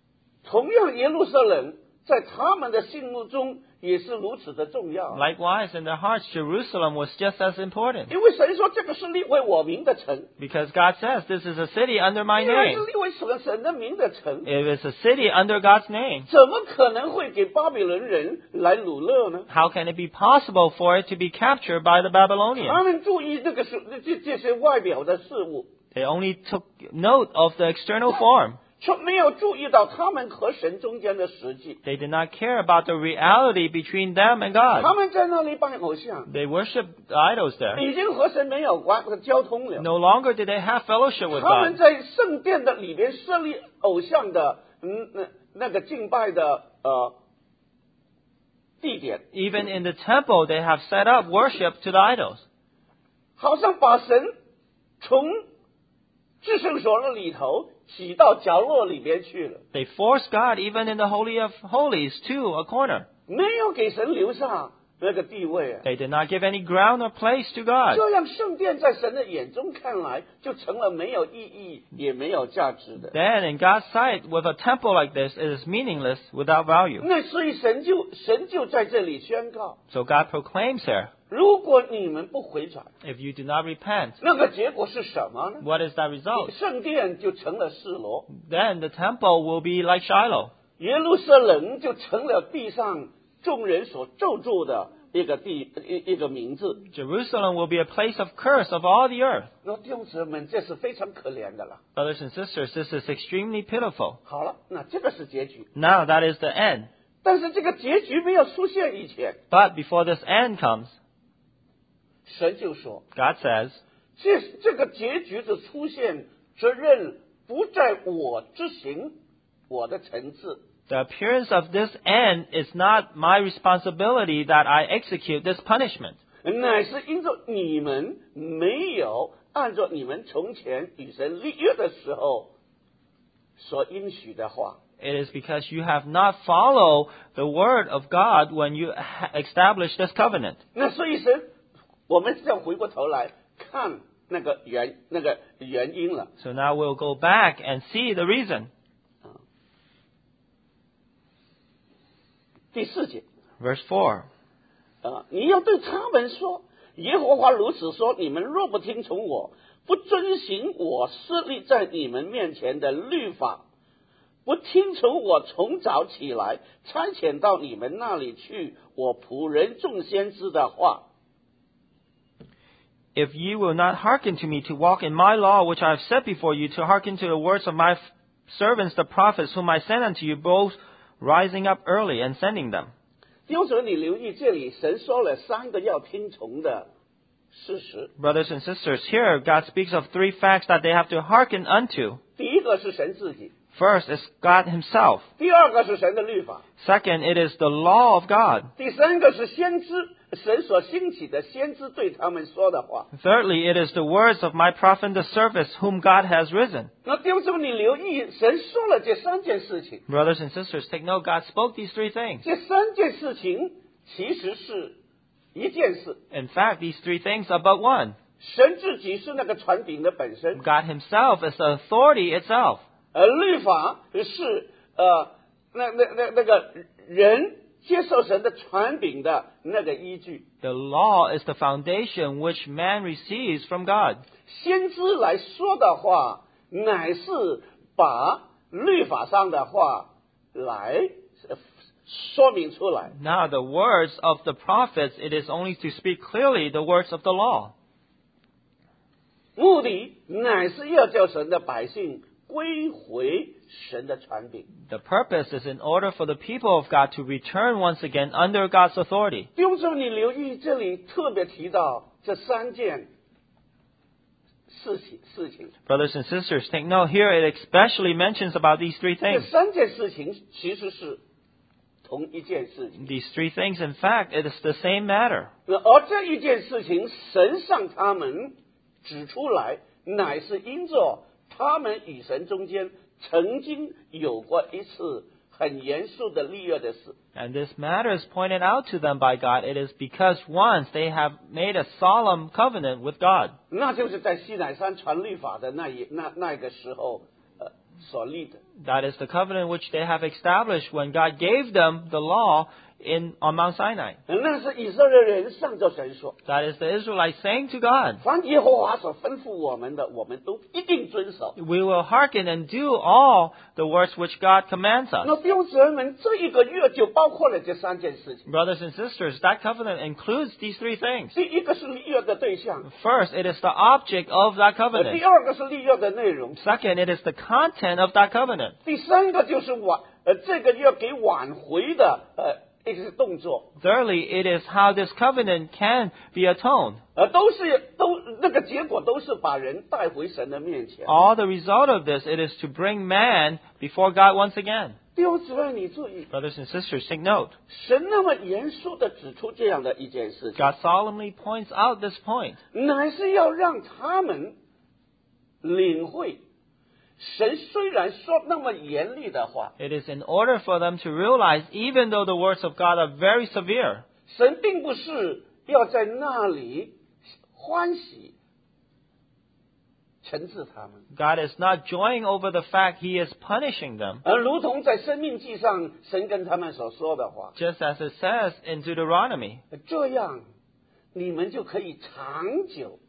同样耶路撒冷在他们的心目中也是如此的重要。 Likewise, in their hearts, Jerusalem was just as important. 因为神说这个是立为我名的城， Because God says, this is a city under my 既然是 name. 立为神神的名的城， If it's a city under God's name, 怎么可能会给巴比伦人来掳掠呢？ how can it be possible for it to be captured by the 他 Babylonians? 们注意这个是这这些外表的事物， They only took note of the external form. 却没有注意到他们和神中间的实际。 They did not care about the reality between them and 他 God. 们在那里拜偶像， They worshiped idols there. 已经和神没有关交通了。 No longer did they have fellowship with 他们 God. 在圣殿的里边设立偶像的，嗯，那那个敬拜的呃地点， Even in the temple, they have set up worship to the idols. 好像把神从至圣所的里头挤到角落里边去了， They forced God even in the Holy of Holies to a corner. 没有给神留下那个地位啊。 They did not give any ground or place to God. 这样圣殿在神的眼中看来，就成了没有意义也没有价值的。 Then, in God's sight, with a temple like this, it is meaningless without value. 那所以神就神就在这里宣告： So God proclaims here, 如果你们不回转， if you do not repent, 那个结果是什么呢？ what is that result? 圣殿就成了示罗， Then the temple will be like Shiloh. 耶路撒冷就成了地上众人所咒诅的一个地一一个名字。 Jerusalem will be a place of curse of all the earth. 那弟兄姊妹们，这是非常可怜的了。 Brothers and sisters, this is extremely pitiful. 好了，那这个是结局， Now that is the end. 但是这个结局没有出现以前， But before this end comes, 神就说， God says, 这这个结局的出现，责任不在我执行我的层次， the appearance of this end is not my responsibility that I execute this punishment. 乃是因着你们没有按照你们从前与神立约的时候所应许的话。 It is because you have not followed the word of God when you ha- establish this covenant. 那所以神，我们再回过头来看那个原那个原因了。 So now we'll go back and see the reason. 第四节 Verse four. 啊，你要对他们说，耶和华如此说：你们若不听从我，不遵行我设立在你们面前的律法，不听从我从早起来差遣到你们那里去我仆人众先知的话。 If ye will not hearken to me to walk in my law, which I have set before you, to hearken to the words of my f- servants the prophets, whom I sent unto you, both rising up early and sending them. 弟兄姊妹，你留意这里，神说了三个要听从的事实。 Brothers and sisters, here God speaks of three facts that they have to hearken unto. 第一个是神自己， First is God himself. 第二个是神的律法， Second, it is the law of God. 第三个是先知，神所兴起的先知对他们说的话。 Thirdly, it is the words of my prophet the service, whom God has risen. 那弟兄姊妹，你留意，神说了这三件事情， Brothers and sisters, take note, God spoke these three things. 这三件事情其实是一件事。 In fact, these three things are but one. 神自己是那个传饼的本身， God himself is the authority itself. 而律法是呃那那那那个人接受神的传饼的那个依据。 The law is the foundation which man receives from God. 先知来说的话，乃是把律法上的话来呃说明出来。 Now, the words of the prophets, it is only to speak clearly the words of the law. 目的乃是要叫神的百姓归回神的传饼。 The purpose is in order for the people of God to return once again under God's authority. 弟兄姊妹，你留意这里特别提到这三件事情事情， Brothers and sisters, take note here, it especially mentions about these three 这 things. 三件事情其实是同一件事情。 These three things, in fact, it is the same matter. 而这一件事情，神向他们指出来，乃是因着他们与神中间曾经有过一次很严肃的立约的事。 And this matter is pointed out to them by God. It is because once they have made a solemn covenant with God. 那就是在西乃山传律法的那一那那个时候，呃， 所立的。 That is the covenant which they have established when God gave them the law in on Mount Sinai. 那是以色列人向着神说， That is the Israelites saying to God, 凡耶和华所吩咐我们的，我们都一定遵守。 we will hearken and do all the works which God commands 那 us. 弟兄姊妹们，这一个约就包括了这三件事情。 Brothers and sisters, that covenant includes these three things. 第一个是立约的对象， First, it is the object of that 第 covenant. 二个是立约的内容， Second, it is the content of that covenant. 第三个就是挽呃这个约给挽回的呃一个动作， Thirdly, it is how this covenant can be atoned. 呃都是都那个结果都是把人带回神的面前。 All the result of this, it is to bring man before God once again. 弟兄姊妹，你注意， Brothers and sisters, take note. 神那么严肃的指出这样的一件事情， God solemnly points out this point. 乃是要让他们领会，神虽然说那么严厉的话， It is in order for them to realize, even though the words of God are very severe, 神并不是要在那里欢喜惩治他们， God is not joying over the fact He is punishing them, 而如同在生命记上神跟他们所说的话， just as it says in Deuteronomy. 这样你们就可以长久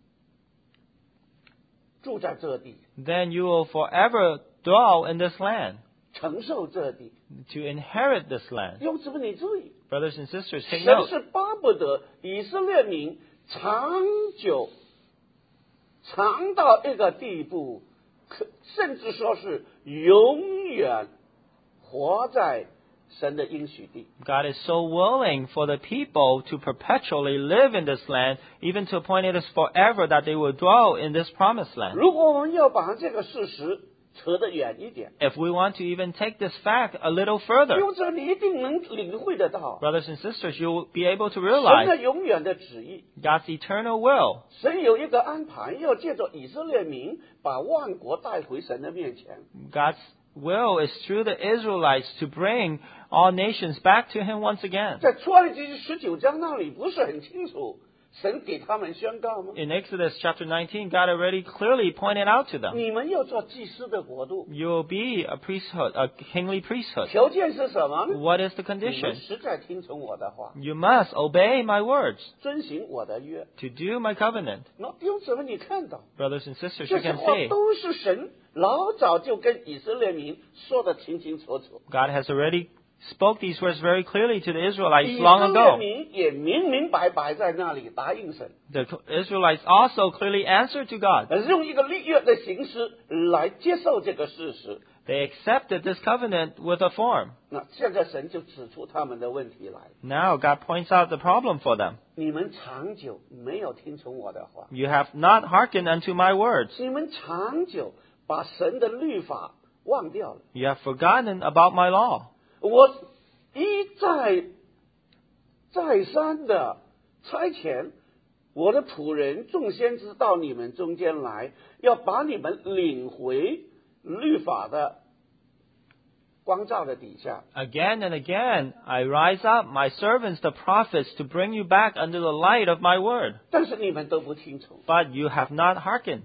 住在这地， Then you will forever dwell in this land, 承受这地。 to inherit this land. 用姊妹你注意， Brothers and sisters, take 神 note. 是巴不得以色列民长久长到一个地步，可甚至说是永远活在神的应许地。 God is so willing for the people to perpetually live in this land, even to a point it is forever that they will dwell in this promised land. 如果我们要把这个事实扯得远一点， If we want to even take this fact a little further, 用这你一定能领会得到 brothers and sisters, you will be able to 神 realize 的永远的旨意。 God's eternal will. 神有一个安排，要借着以色列民把万国带回神的面前。 God's will is through the Israelites to bring all nations back to Him once again. 在出埃及记十九章那里不是很清楚，神给他们宣告吗？ In Exodus chapter nineteen, God already clearly pointed out to them, 你们要做祭司的国度， you will be a priesthood, a kingly priesthood. 条件是什么呢？ What is the 你们 condition? 实在听从我的话， You must obey my words, 遵行我的约。 to do my covenant. 那弟兄姊妹，你看到 Brothers and sisters, 这 you 些 can 话 see 都是神老早就跟以色列民说的清清楚楚。 God has already spoke these words very clearly to the Israelites 以 long 色列 ago. 民也明明白白在那里答应神， The Israelites also clearly answered to God. 呃用一个立约的形式来接受这个事实。 They accepted this covenant with a form. 那现在神就指出他们的问题来： Now God points out the problem for them. 你们长久没有听从我的话， You have not hearkened unto my words. 你们长久把神的律法忘掉了。 You have forgotten about my law. 我一再再三的差遣我的仆人众先知到你们中间来，要把你们领回律法的光照的底下。 Again and again, I rise up my servants, the prophets, to bring you back under the light of my word. 但是你们都不听从， But you have not hearkened.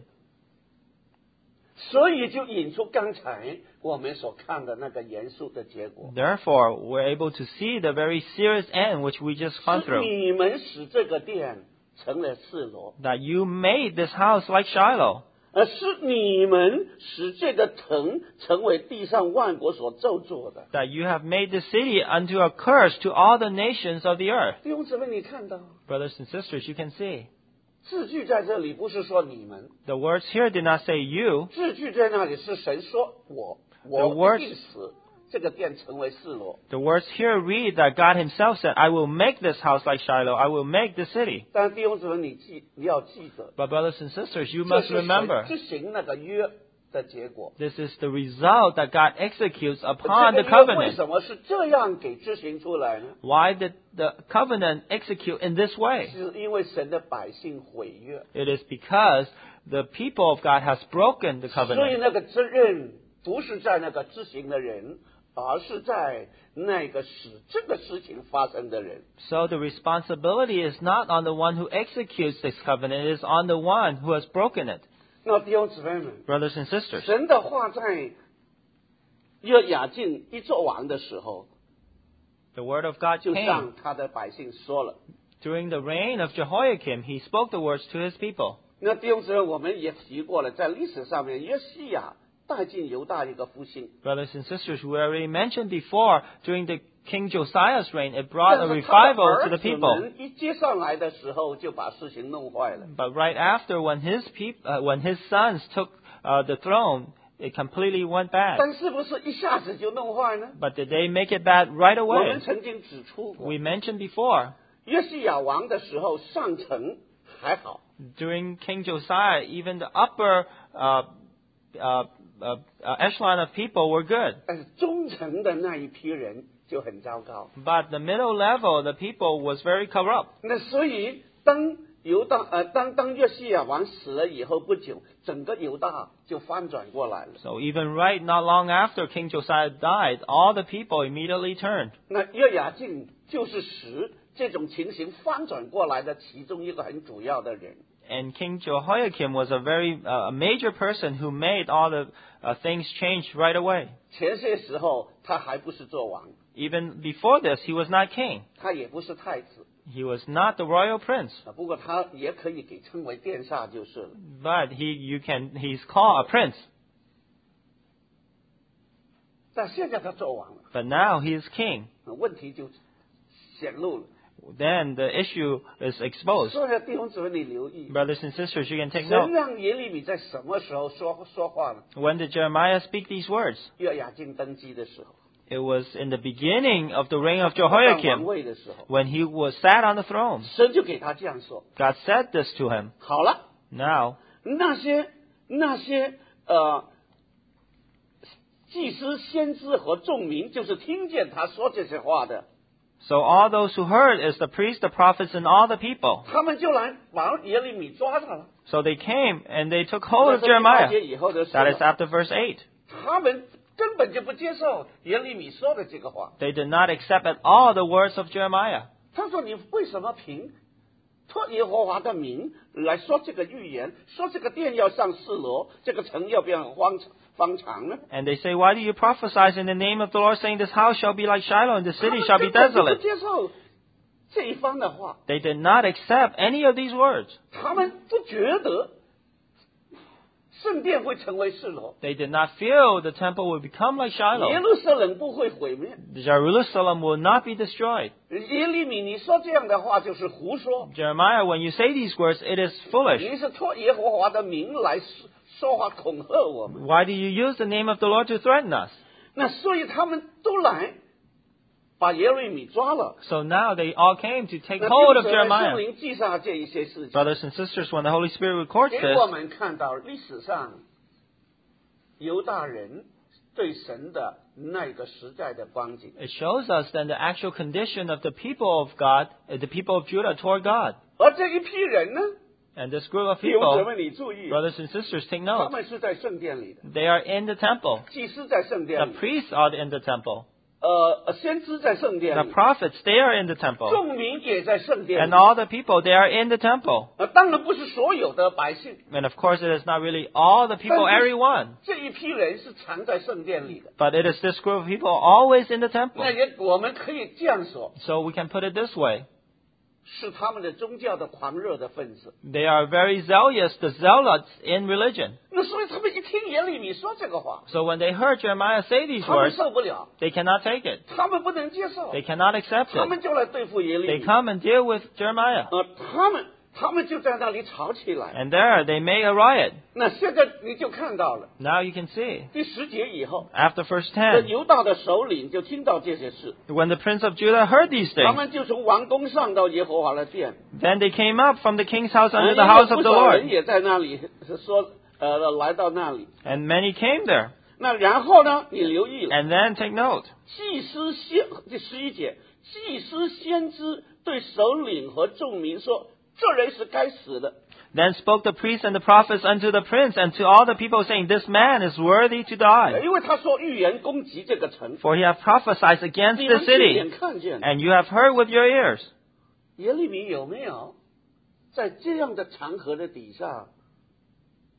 所以就引出刚才我们所看的那个严肃的结果。 Therefore, we're able to see the very serious end which we just gone 是 through. 你们使这个殿成了示罗， That you made this house like Shiloh. 而是你们使这个城成为地上万国所咒诅的。 That you have made the city unto a curse to all the nations of the earth. 弟兄姊妹，你看到 Brothers and sisters, you can see. 字句在这里不是说你们， The words here did not say you. 字句在那里是神说我， The 我 words- 一定使这个殿成为示罗。 The words here read that God himself said, I will make this house like Shiloh. I will make the city. 但弟兄姊妹，你记你要记得， But brothers and sisters, you 这 must 是神 remember, 执行那个约的结果。 this is the result that God executes 这 upon 个 the 约为 covenant. 什么是这样给执行出来呢？ Why did the covenant execute in this way? 是因为神的百姓毁约， It is because the people of God has broken the 所以 covenant. 那个责任不是在那个执行的人，而是在那个使这个事情发生的人。 So the responsibility is not on the one who executes this covenant, it is on the one who has broken it. 那弟兄姊妹们， Brothers and sisters, 神的话在约雅敬一做王的时候， the word of God 就 came. 向他的百姓说了。 During the reign of Jehoiakim, he spoke the words to his people. 那弟兄姊妹，我们也提过了，在历史上面，约西亚带进犹大一个复兴。 Brothers and sisters, we already mentioned before, during the King Josiah's reign, it brought a 但是他的 revival to 儿 the 子 people. 们一接上来的时候，就把事情弄坏了。 But right after, when his peop- uh, when his sons took uh, the throne, it completely went bad. 但是不是一下子就弄坏呢？ But did they make it bad right 我 away? 们曾经指出过， We mentioned before, 约西亚王的时候，上层还好， during King Josiah, even the upper uh, uh, uh, uh, echelon of people were good. 但是中层的那一批人就很糟糕。 But the middle level, the people was very corrupt. 那所以当犹大呃当当约西亚王死了以后不久，整个犹大就翻转过来了。 So even right not long after King Josiah died, all the people immediately turned. 那约雅敬就是使这种情形翻转过来的其中一个很主要的人。 And King Jehoiakim was a very uh, a major person who made all the uh, things change right away. 前些时候他还不是做王， Even before this, he was not king. 他也不是太子， He was not the royal prince. 啊不过他也可以给称为殿下就是了。 But he, you can, he's called a prince. 但现在他做王了， But now he is king. 那问题就显露了。 Then the issue is exposed. 所以弟兄姊妹，你留意， Brothers and sisters, you can take 神 note. 让耶利米在什么时候说说话呢？ When did Jeremiah speak these words? 约雅敬登基的时候， It was in the beginning of the reign of 当王 Jehoiakim, 位的时候， when he was sat on the throne. 神就给他这样说： God said this to him. 好了， Now, 那些那些呃祭司、先知和众民，就是听见他说这些话的， so all those who heard is the priests, the prophets, and all the people. 他们就来把耶利米抓着了。 So they came and they took hold 那 of 是第八 Jeremiah. 节以后的事 That is 了。 after verse eight. 他们根本就不接受耶利米说的这个话。 They did not accept at all the words of Jeremiah. 他说：“你为什么凭托耶和华的名来说这个预言，说这个殿要上四楼，这个城要变荒方长呢？” And they say, why do you prophesy in the name of the Lord, saying this house shall be like Shiloh and the 他 city 们 shall be 根本就不 desolate? 接受这一番的话， They did not accept any of these words. 他们不觉得圣殿会成为四楼， They did not feel the temple would become like 耶 Shiloh. 路撒冷不会毁灭。 Jerusalem will not be destroyed. 耶利米，你说这样的话就是胡说， Jeremiah, when you say these words, it is foolish. 你是托耶和华的名来说说话恐吓我们。 Why do you use the name of the Lord to threaten us? 那所以他们都来把耶利米抓了。 So now they all came to take 那 hold of 并且圣 Jeremiah. 灵记下这一些事情， Brothers and sisters, when the Holy Spirit records 给 this, 我们看到历史上犹大人对神的那个实在的光景。 it shows us then the actual condition of the people of God, uh, the people of Judah toward God. 而这一批人呢， And this group of 弟兄姊 people, 妹，你注意， brothers and sisters, take 他 note. 们是在圣殿里的， They are in the temple. 祭司在圣殿 The 里， priests are in the temple. 呃，先知在圣殿 The 里， prophets, they are in the temple. 众民也在圣殿 And 里。 all the people, they are in the temple. 呃，当然不是所有的百姓， And of course, it is not really all the people, But- everyone. 这一批人是藏在圣殿里的。 But it is this group of people always in the 那 temple. 也我们可以这样说， So we can put it this way. 是他们的宗教的狂热的分子。 They are very zealous, the zealots in religion. 那所以他们一听耶利米说这个话， So when they heard Jeremiah say these 他们 words, 受不了， they cannot take it. 他们不能接受， They cannot accept 他 it. 们就来对付耶利 They 米。 come and deal with Jeremiah. 呃，他们他们就在那里吵起来。 And there, they make a riot. 那现在你就看到了， Now you can see. 第十节以后， After verse 这 ten, 犹大的首领就听到这些事， when the prince of Judah heard these 他 things, 们就从王宫上到耶和华的殿， then they came up from the king's house 呃 unto 因 the 为 house of 不 the 少人 Lord. 也在那里是说，呃，来到那里。 And many came there. 那然后呢，你留意了， And then take note. 祭司先第十一节，祭司先知对首领和众民说：“这人是该死的。” Then spoke the priests and the prophets unto the prince and to all the people, saying, This man is worthy to die, 因为他说预言攻击这个城， for he hath prophesied against 你 the 们亲眼 city, 看见。 and you have heard with your ears. 耶利米有没有在这样的场合的底下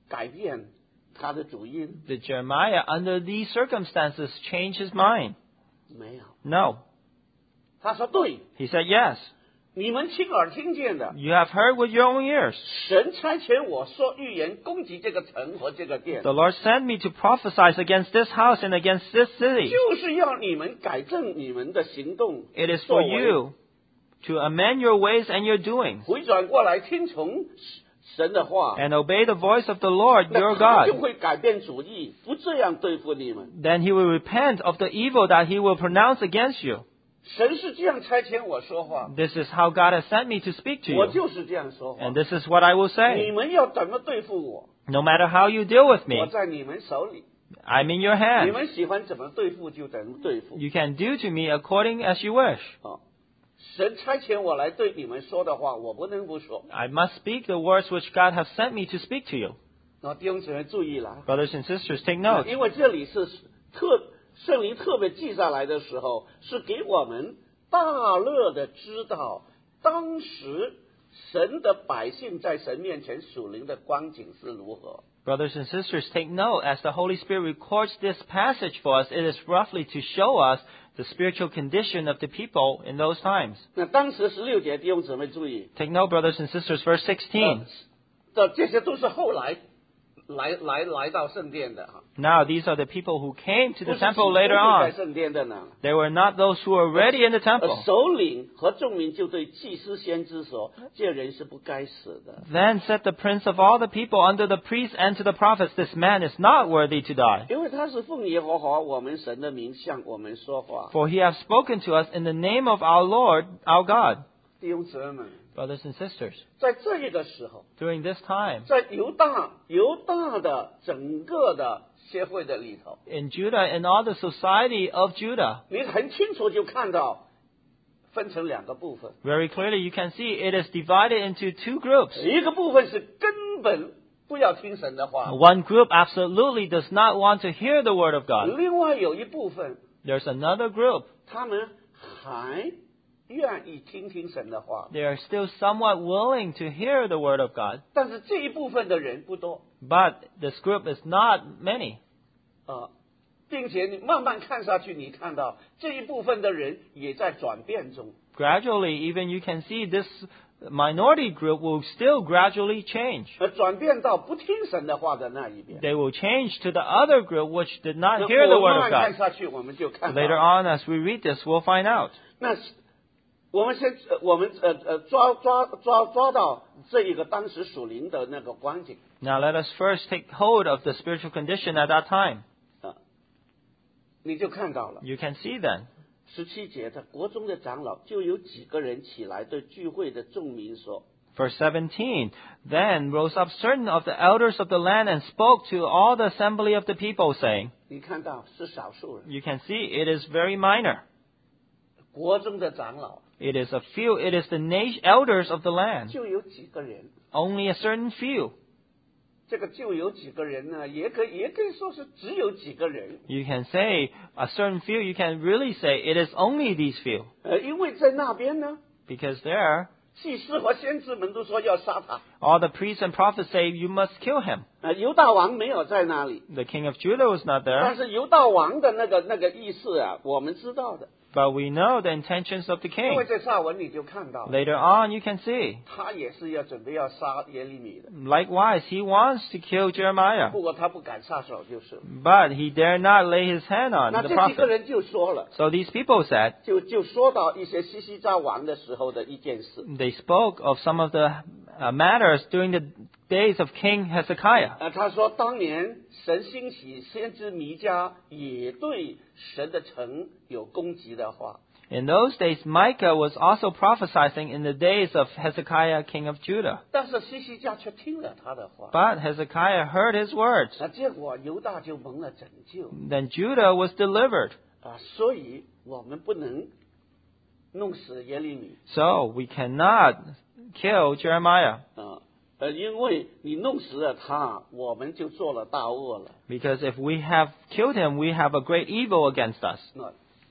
改变他的主意呢？ Did Jeremiah, under these circumstances, change his mind? 没有。 No. 他说对， He said, yes. 你们亲耳听见的， You have heard with your own ears. 神差遣我说预言攻击这个城和这个殿， The Lord sent me to prophesy against this house and against this city. 就是要你们改正你们的行动， It is 作 for 为 you to amend your ways and your doings 回转过来听从神的话， and obey the voice of the Lord 那 your 他就 God. 会改变主意，不这样对付你们。 Then he will repent of the evil that he will pronounce against you. 神是这样差遣我说话， This is how God has sent me to speak to 我 you. 就是这样说话 And。this is what I will 你 say. 们要怎么对付我， No matter how you deal with 我 me, 在你们手里， I'm in your 你 hand. 们喜欢怎么对付就怎么对付。 You can do to me according as you wish. 啊，神差遣我来对你们说的话，我不能不说。 I must speak the words which God has sent me to speak to you. 那弟兄姊妹注意了， Brothers and sisters, take note. 因为这里是特圣灵特别记下来的时候，是给我们大乐的知道当时神的百姓在神面前属灵的光景是如何。 Brothers and sisters, take note. As the Holy Spirit records this passage for us, it is roughly to show us the spiritual condition of the people in those times. 那当时十六节弟兄姊妹注意， Take note, brothers and sisters, verse sixteen. 这这些都是后来来来来到圣殿的哈， Now, these are the people who came to 不 the 是起 temple 初 later 就在 on. 圣殿的呢。 They were not those who were already in the 呃 temple. 首领和众民就对祭司先知说：“这人是不该死的。 Then said the prince of all the people unto the priests and to the prophets, This man is not worthy to die. 因为他是奉耶和华我们神的名向我们说话。 For he hath spoken to us in the name of our Lord, our God. ” 弟兄姊妹们， Brothers and sisters, 在这一个时候， during this time, 在犹大犹大的整个的协会的里头， in Judah and all the society of Judah, 你很清楚就看到分成两个部分， very clearly you can see it is divided into two groups. 一个部分是根本不要听神的话， One group absolutely does not want to hear the word of God. 另外有一部分 There's another group. 他们还愿意听听神的话， They are still somewhat willing to hear the word of God. 但是这一部分的人不多 But this group is not many. 啊，并且你慢慢看下去，你看到这一部分的人也在转变中。 Gradually, even you can see this minority group will still gradually change. 而转变到不听神的话的那一边。 They will change to the other group which did 那 not hear the 我 word 慢 of 慢看 God. 下去，我们就看到 Later on, as we read this, we'll find out. 那我们先呃我们呃呃抓抓抓抓到这一个当时属灵的那个光景 Now let us first take hold of the spiritual condition at that time. 啊，你就看到了 You can see then. 十七节的国中的长老就有几个人起来对聚会的众民说。 Verse seventeen. Then rose up certain of the elders of the land and spoke to all the assembly of the people, saying, 你看到是少数人， You can see it is very minor. 国中的长老 It is a few, it is the nation elders of the land. 就有几个人， Only a certain few. 这个就有几个人呢，也可也可以说是只有几个人， You can say a certain few, you can really say it is only these few. 呃，因为在那边呢， Because there, 祭司和先知们都说要杀他， all the priests and prophets say, You must kill him. 呃，犹大王没有在那里， The king of Judah was not 但 there. 是犹大王的那个那个意思啊，我们知道的， But we know the intentions of the 因为 king. 在撒文你就看到， Later on, you can see. 他也是要准备要杀耶利米的， Likewise, he wants to kill Jeremiah. 不过他不敢下手就是。 But he dare not lay his hand on 那 the 这几个 prophet. 人就说了， So these people said, 就就说到一些西西家王的时候的一件事。 they spoke of some of the uh, matters during the days of King Hezekiah. 呃，他说当年神兴起先知弥迦，也对神的城有攻击的话。 In those days, Micah was also prophesying in the days of Hezekiah, king of Judah. 但是西西家却听了他的话， But Hezekiah heard his words. 那结果犹大就蒙了拯救 Then Judah was delivered. 啊！所以我们不能弄死耶利米 So we cannot kill Jeremiah. 啊，呃，因为你弄死了他，我们就做了大恶了。 Because if we have killed him, we have a great evil against us. 那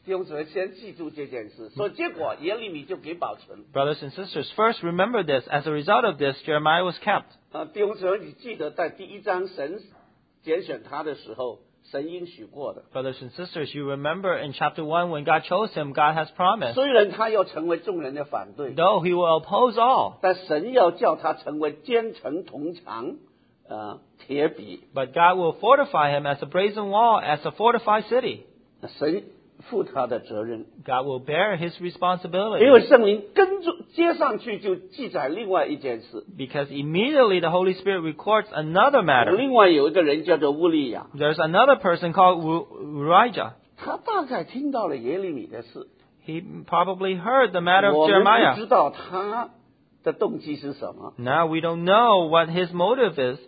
弟兄姊妹先记住这件事，所以结果耶利米就给保存。 Brothers and sisters, first remember this. As a result of this, Jeremiah was kept. 啊，弟兄姊妹，你记得在第一章神拣选他的时候，神应许过的。 Brothers and sisters, you remember in chapter one when God chose him, God has promised. 虽然他要成为众人的反对， Though he will oppose all, 但神要叫他成为坚城铜墙，呃，铁笔。 but God will fortify him as a brazen wall, as a fortified city. 神负他的责任， God will bear his 因 responsibility. 为圣灵跟住接上去就记载另外一件事。 Because immediately the Holy Spirit records another matter. 另外有一个人叫做乌利亚， There's another person called Urijah. 他大概听到了耶利米的事， He probably heard the matter 我 of 们不 Jeremiah. 知道他的动机是什么， Now we don't know what his motive is.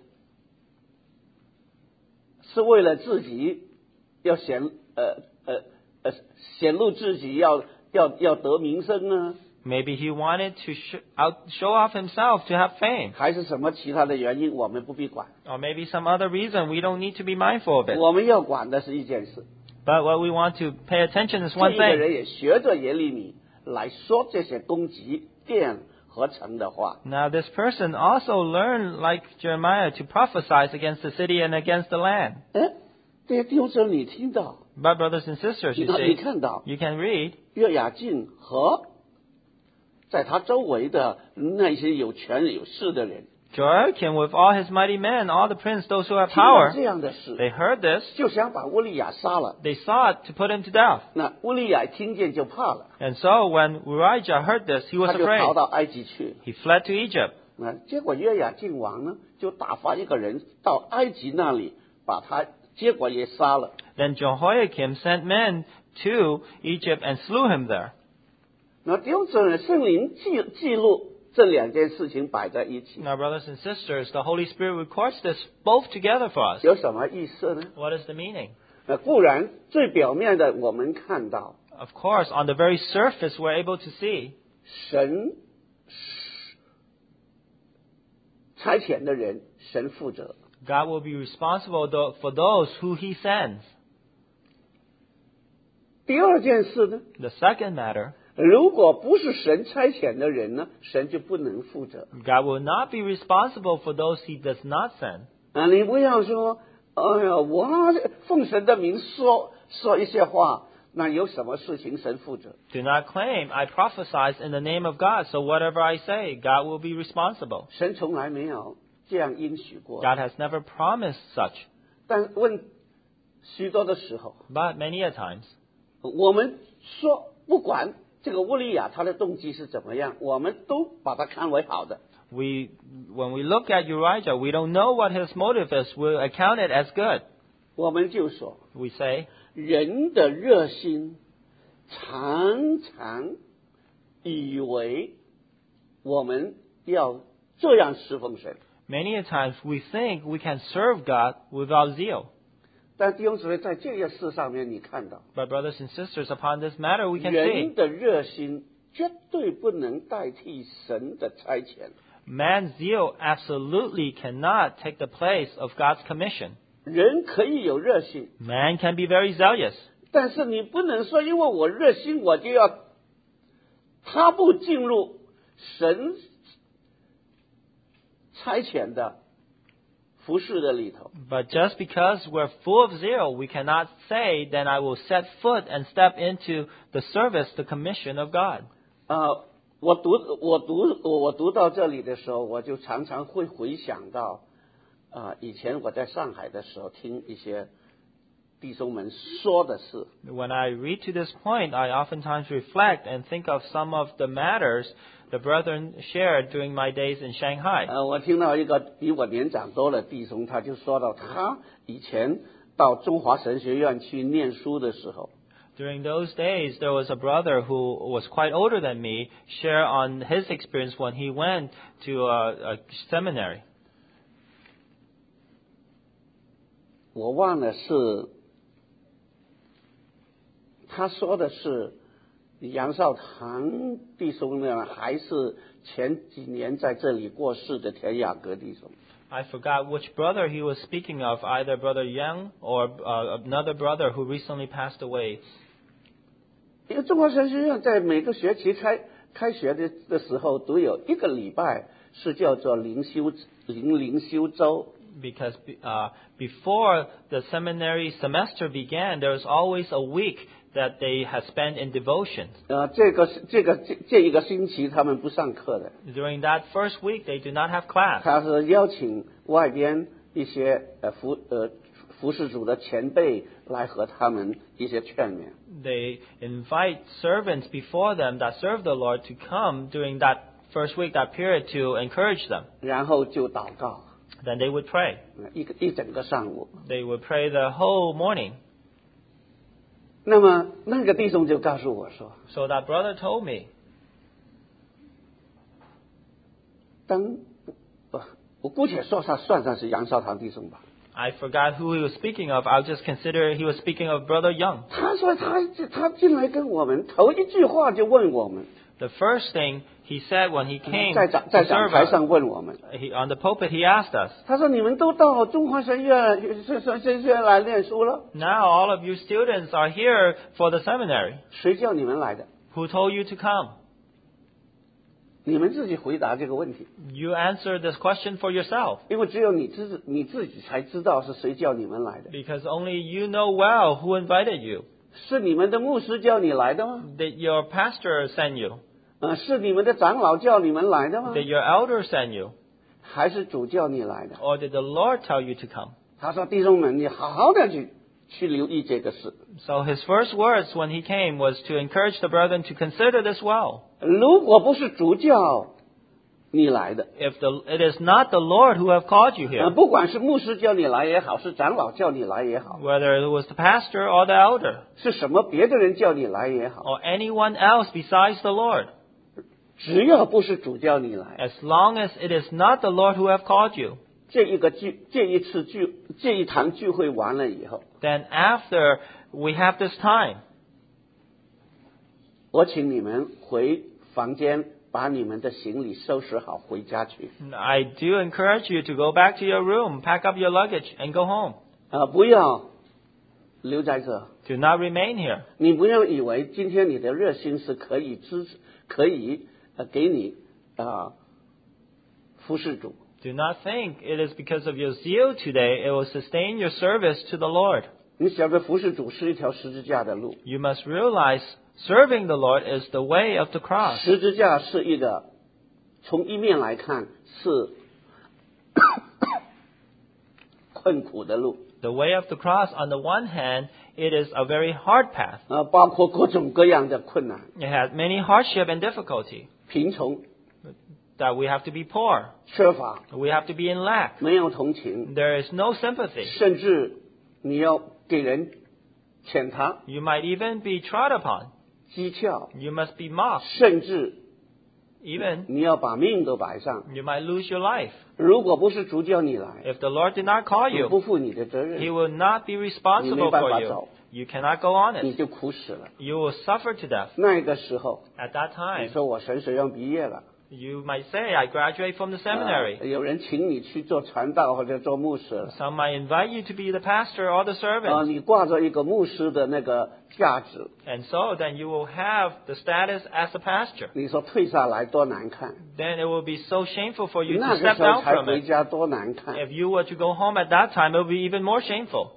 是为了自己要显呃呃呃显露自己要要要得名声呢， Maybe he wanted to sh- out, show off himself to have fame. 还是什么其他的原因，我们不必管。 Or maybe some other reason. We don't need to be mindful of it. 我们要管的是一件事， But what we want to pay attention is 这 one 一个 thing. 人也学着耶利米来说这些攻击殿和城的话。 Now this person also learned, like Jeremiah, to prophesy against the city and against the land. 哎，这些弟兄姊妹你听到， But brothers and sisters, 你 you 看你 see, 看到 you can read 约雅敬和在他周围的那些有权有势的人， Joachim with all his mighty men, all the prince, those who have 听到 power. 这样的事， They heard this. 就想把乌利亚杀了。 They sought to put him to death. 那乌利亚听见就怕了， And so when Urijah heard this, he was 他就逃 afraid. 到埃及去。 He fled to Egypt. 那结果约雅敬王呢，就打发一个人到埃及那里，把他，结果也杀了。 Then Jehoiakim sent men to Egypt and slew him there. 那弟兄姊妹，圣灵记记录这两件事情摆在一起， Now, brothers and sisters, the Holy Spirit records this both together for us. 有什么意思呢？ What is the meaning? 那固然最表面的我们看到， Of course, on the very surface, we're able to see 神差遣的人，神负责。 God will be responsible tho- for those who He sends. 第二件事呢， The second matter, 如果不是神差遣的人呢，神就不能负责。 God will not be responsible for those He does not send. 啊，你不要说，哎呀，我奉神的名说说一些话，那有什么事情神负责？ Do not claim, I prophesied in the name of God, so whatever I say, God will be responsible. 神从来没有这样应许过。 God has never promised such. 但问许多的时候， But many a times, 我们说不管这个乌利亚他的动机是怎么样，我们都把它看为好的。 we, when we look at Urijah, we don't know what his motive is. We'll account it as good. 我们就说， We say, 人的热心常常以为我们要这样侍奉神， many a times we think we can serve God without zeal. 但弟兄姊妹在这件事上面，你看到 But brothers and sisters, upon this matter, we can 人 see 的热心绝对不能代替神的差遣。 man's zeal absolutely cannot take the place of God's commission. 人可以有热心， Man can be very zealous, 但是你不能说因为我热心，我就要踏步进入神差遣的服饰的里头。 but just because we're full of zeal, we cannot say, then I will set foot and step into the service, the commission of God. 啊、我读我读我读到这里的时候，我就常常会回想到，啊、以前我在上海的时候听一些弟兄们说的事。 When I read to this point, I oftentimes reflect and think of some of the matters the brethren shared during my days in Shanghai. 呃，我听到一个比我年长多的弟兄，他就说到他以前到中华神学院去念书的时候， During those days, there was a brother who was quite older than me share on his experience when he went to a, a seminary. 我忘了是他说的是杨少堂弟兄呢，还是前几年在这里过世的田雅阁弟兄？ I forgot which brother he was speaking of, either Brother Yang or uh, another brother who recently passed away. 因为中华神学院在每个学期开开学的的时候，都有一个礼拜是叫做灵修灵灵修周。 Because uh, before the seminary semester began, there was always a week that they had spent in devotion. 呃，这个这个这这一个星期他们不上课的。 During that first week, they do not have class. 他是邀请外边一些呃服呃服侍主的前辈来和他们一些劝勉。 They invite servants before them that serve the Lord to come during that first week, that period, to encourage them. 然后就祷告。 Then they would pray. 一个一整个上午。 They would pray the whole morning. 那么那个弟兄就告诉我说 So that brother told me. 当不我姑且说他算上是杨少堂弟兄吧。 I forgot who he was speaking of. I'll just consider he was speaking of Brother Young. 他说他他进来跟我们头一句话就问我们。 The first thing he said when he came 在讲在讲台上问我们 he, on the pulpit, he asked us. 他说：“你们都到中华神院神神神学院来念书了。 Now all of you students are here for the seminary. 谁叫你们来的？ Who told you to come? 你们自己回答这个问题。 You answer this question for yourself. 因为只有你自你自己才知道是谁叫你们来的。 Because only you know well who invited you. 是你们的牧师叫你来的吗？ Did your pastor send you? 呃，是你们的长老叫你们来的吗？ Did your elder send you? 还是主叫你来的？ Or did the Lord tell you to come? 他说：“弟兄们，你好好的去去留意这个事。 So his first words when he came was to encourage the brethren to consider this well. 如果不是主叫你来的， If the, it is not the Lord who have called you 呃， here, 不管是牧师叫你来也好，是长老叫你来也好， whether it was the pastor or the elder, 是什么别的人叫你来也好， or anyone else besides the Lord, 只要不是主叫你来， as long as it is not the Lord who have called you, 这一个聚这一次聚这一堂聚会完了以后， then after we have this time, 我请你们回房间把你们的行李收拾好回家去。 I do encourage you to go back to your room, pack up your luggage, and go home. 啊、不要留在这。 Do not remain here. 你不要以为今天你的热心是可以支持，可以呃给你啊、服侍主。 Do not think it is because of your zeal today it will sustain your service to the Lord. 你晓得服侍主是一条十字架的路， You must realize serving the Lord is the way of the cross. 十字架是一个从一面来看是困苦的路， The way of the cross, on the one hand, it is a very hard path. 啊、包括各种各样的困难， It has many hardship and difficulty. 贫穷、 That we have to be poor. 缺乏、 We have to be in lack. 没有同情， There is no sympathy. 甚至你要给人践踏、 You might even be trod upon. 讥诮， You must be mocked. 甚至 Even 你要把命都摆上。 you might lose your life. 如果不是主叫你来， If the Lord did not call 你 you, 不负你的责 He 任， will not be 你 responsible 没办 for 法 you. 走， You cannot go on 你 it. 就苦死了。 You will suffer to death. 那个时候， At that 你 time, 说我神学院毕业了， you might say, I graduate from the 啊 seminary. 有人请你去做传道或者做牧师了， Some might invite you to be the pastor or the 啊， servant. 你挂着一个牧师的那个价值， And so then you will have the status as a pastor. 你说退下来多难看， Then it will be so shameful for you 那 to 个 step 时候 down 才 from 回 it. 家多难看。 If you were to go home at that time, it would be even more shameful.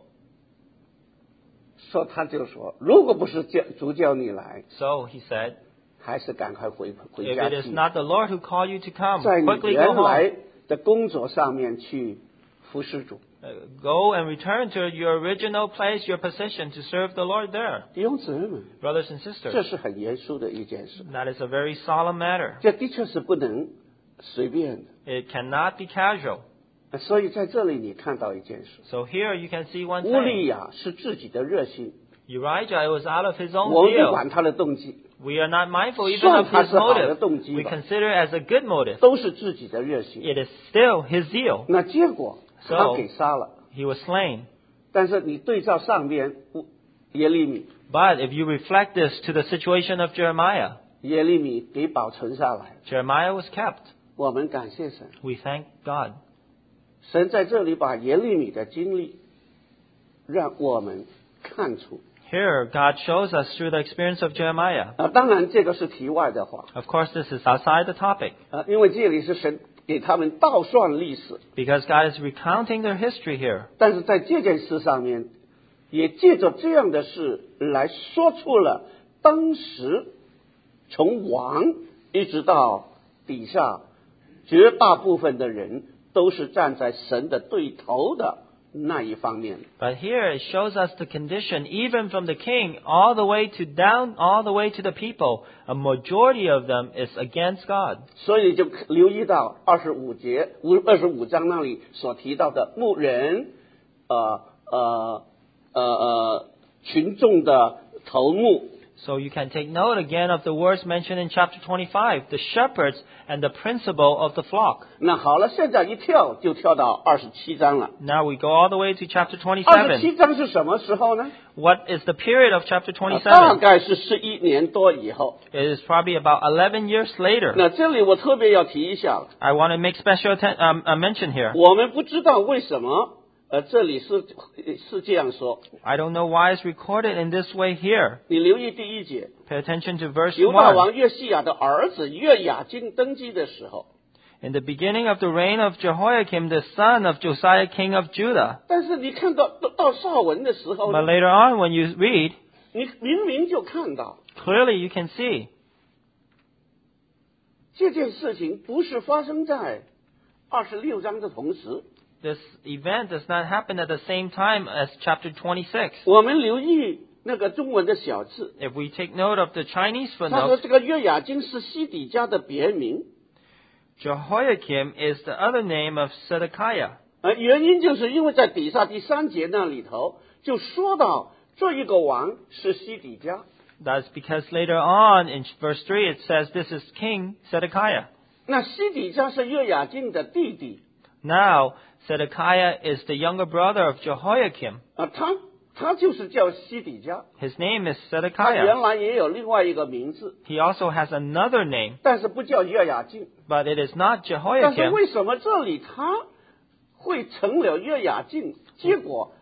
说他就说，如果不是叫主叫你来， So he said, 还是赶快回回 if 家 it is 去， not the Lord who called you to come, 在你 quickly go 原 home. 来的工作上面去服侍主。 Uh, Go and return to your original place, your position to serve the Lord there. 弟兄姊妹们， Brothers and 这 sisters, 是很严肃的一件事， that is a very solemn matter. 这的确是不能随便的。 It cannot be casual. 所以在这里你看到一件事， So here you can see one 乌利 thing. 亚是自己的热心， Uriah was out of his own 我们不 zeal. 管他的动机， We are not mindful even 算 of 他 his 是好的 motive. 动机 We 吧， consider it as a good motive. 都是自己的热心。 It is still his zeal. 那结果 So- 他给杀了， He was slain. 但是你对照上边乌耶利米， But if you reflect this to the situation of Jeremiah, 耶利米给保存下来， Jeremiah was kept. 我们感谢神， We thank God. 神在这里把耶利米的经历，让我们看出 Here, God shows us through the experience of Jeremiah. 啊，当然这个是题外的话 Of course, this is outside the topic 啊，因为这里是神给他们倒算历史， because God is recounting their history here. 但是在这件事上面，也借着这样的事来说出了当时从王一直到底下绝大部分的人都是站在神的对头的那一方面。 But here it shows us the condition, even from the king all the way to down, all the way to the people. A majority of them is against God. 所以就留意到二十五节、五二十五章那里所提到的牧人，呃呃呃呃群众的头目。 So you can take note again of the words mentioned in chapter twenty-five, the shepherds and the principal of the flock. 那好了，现在一跳就跳到二十七章了。 Now we go all the way to chapter 二十七 twenty-seven. 章是什么时候呢？ What is the period of chapter 大 twenty-seven? 概是十一年多以后。 It is probably about eleven years later. 那这里我特别要提一下了， I want to make special atten- um, a mention here. 我们不知道为什么，呃，这里是是这样说。 I don't know why it's recorded in this way here. 你留意第一节， Pay attention to verse 犹大 one. 王约西亚的儿子约雅斤登基的时候， In the beginning of the reign of Jehoiakim, the son of Josiah, king of Judah. 但是你看到到到上文的时候 But 呢， later on, when you read, 你明明就看到 clearly you can see 这件事情不是发生在二十六章的同时。 this event does not happen at the same time as chapter twenty-six. 我们留意那个中文的小字， If we take note of the Chinese 他说 footnote, 这个约雅斤是西底家的别名， Jehoiakim is the other name of Zedekiah. 呃，原因就是因为在底下第三节那里头就说到这一个王是西底家。 That's because later on in verse three it says this is King Zedekiah. 那西底家是约雅斤的弟弟 Now, Zedekiah is the younger brother of Jehoiakim. 啊，他他就是叫西底家， His name is 他 Zedekiah. 原来也有另外一个名字， He also has another name, 但是不叫约雅斤。 but it is not 但是 Jehoiakim. 为什么这里他会成了约雅斤？结果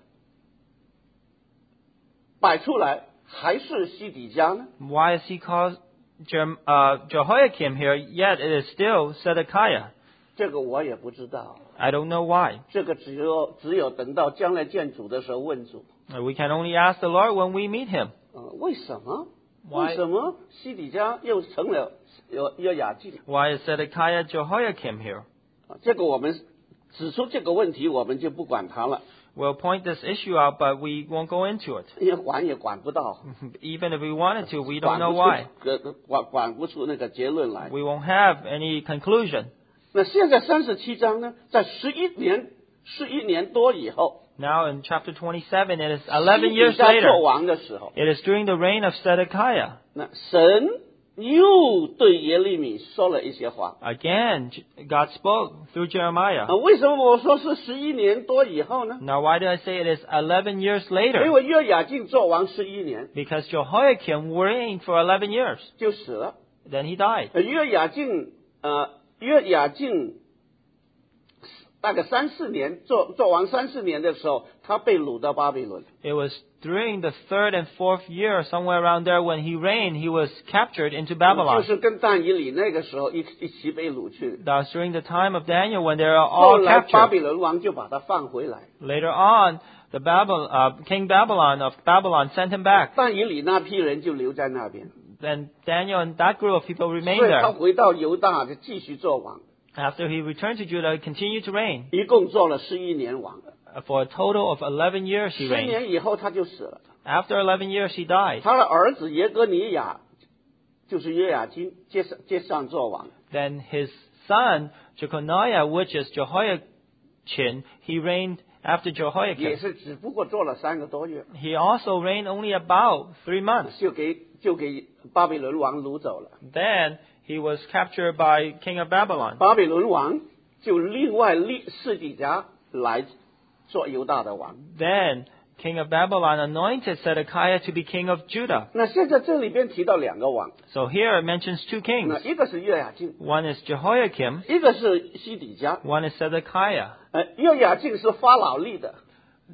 摆出来还是西底家呢？ Why is he called Jerem- uh, Jehoiakim here, yet it is still Zedekiah? 这个我也不知道， I don't know why. 这个只有只有等到将来见主的时候问主。 We can only ask the Lord when we meet him. 呃，为什么？ Why- 为什么西底家又成了约约雅斤？ Why is Zedekiah Jehoiakim here? 啊，这个我们指出这个问题，我们就不管它了， We'll point this issue out, but we won't go into it. 因为管也管不到， Even if we wanted to, we 管 don't 不 know why. 出呃管管不出那个结论来。 We won't have any conclusion. 那现在三十七章呢，在十一年十一年多以后， Now in chapter twenty-seven, it is eleven 西 years 底家 later. 做王的时候， It is during the reign of Zedekiah. 那神又对耶利米说了一些话。 Again, God spoke through Jeremiah. 啊，为什么我说是十一年多以后呢？ Now, why did I say it is eleven years 因 later? 为约雅敬做王十一年 Because Jehoiakim reigned for eleven years. 就死了。 Then he died. 呃约雅敬呃约雅敬大概三四年做做王三四年的时候，他被掳到巴比伦。 It was during the third and fourth year, somewhere around there, when he reigned, he was captured into 就 Babylon. 是跟但以理那个时候一一起被掳去。 That was during the time of Daniel when they were 后 all 来巴 captured. 比伦王就把他放回来。 Later on, the Babylon, uh, King Babylon of Babylon sent him back. 但以理那批人就留在那边， Then Daniel and that group of people 所 remained 以他 there. 回到犹大就继续做王， After he returned to Judah, he continued to reign. 一共做了十一年王。 Uh, For a total of eleven years 十 he reigned. 年以后他就死了。 After eleven years he died. 他的儿子耶哥尼亚就是约雅金接上接上做王。 Then his son, Jeconiah, which is Jehoiachin, he reigned after 也 Jehoiakim. 是只不过做了三个多月， He also reigned only about three months. 就给就给巴比伦王掳走了。 Then he was captured by King of Babylon. 巴比伦王就另外立示底家来做犹大的王。 Then King of Babylon anointed Zedekiah to be king of Judah. 那现在这里边提到两个王， So here it mentions two 那 kings. 一个是约雅敬， One is Jehoiakim, 一个是西底家。 one is Zedekiah. 呃，约雅敬是法老立的，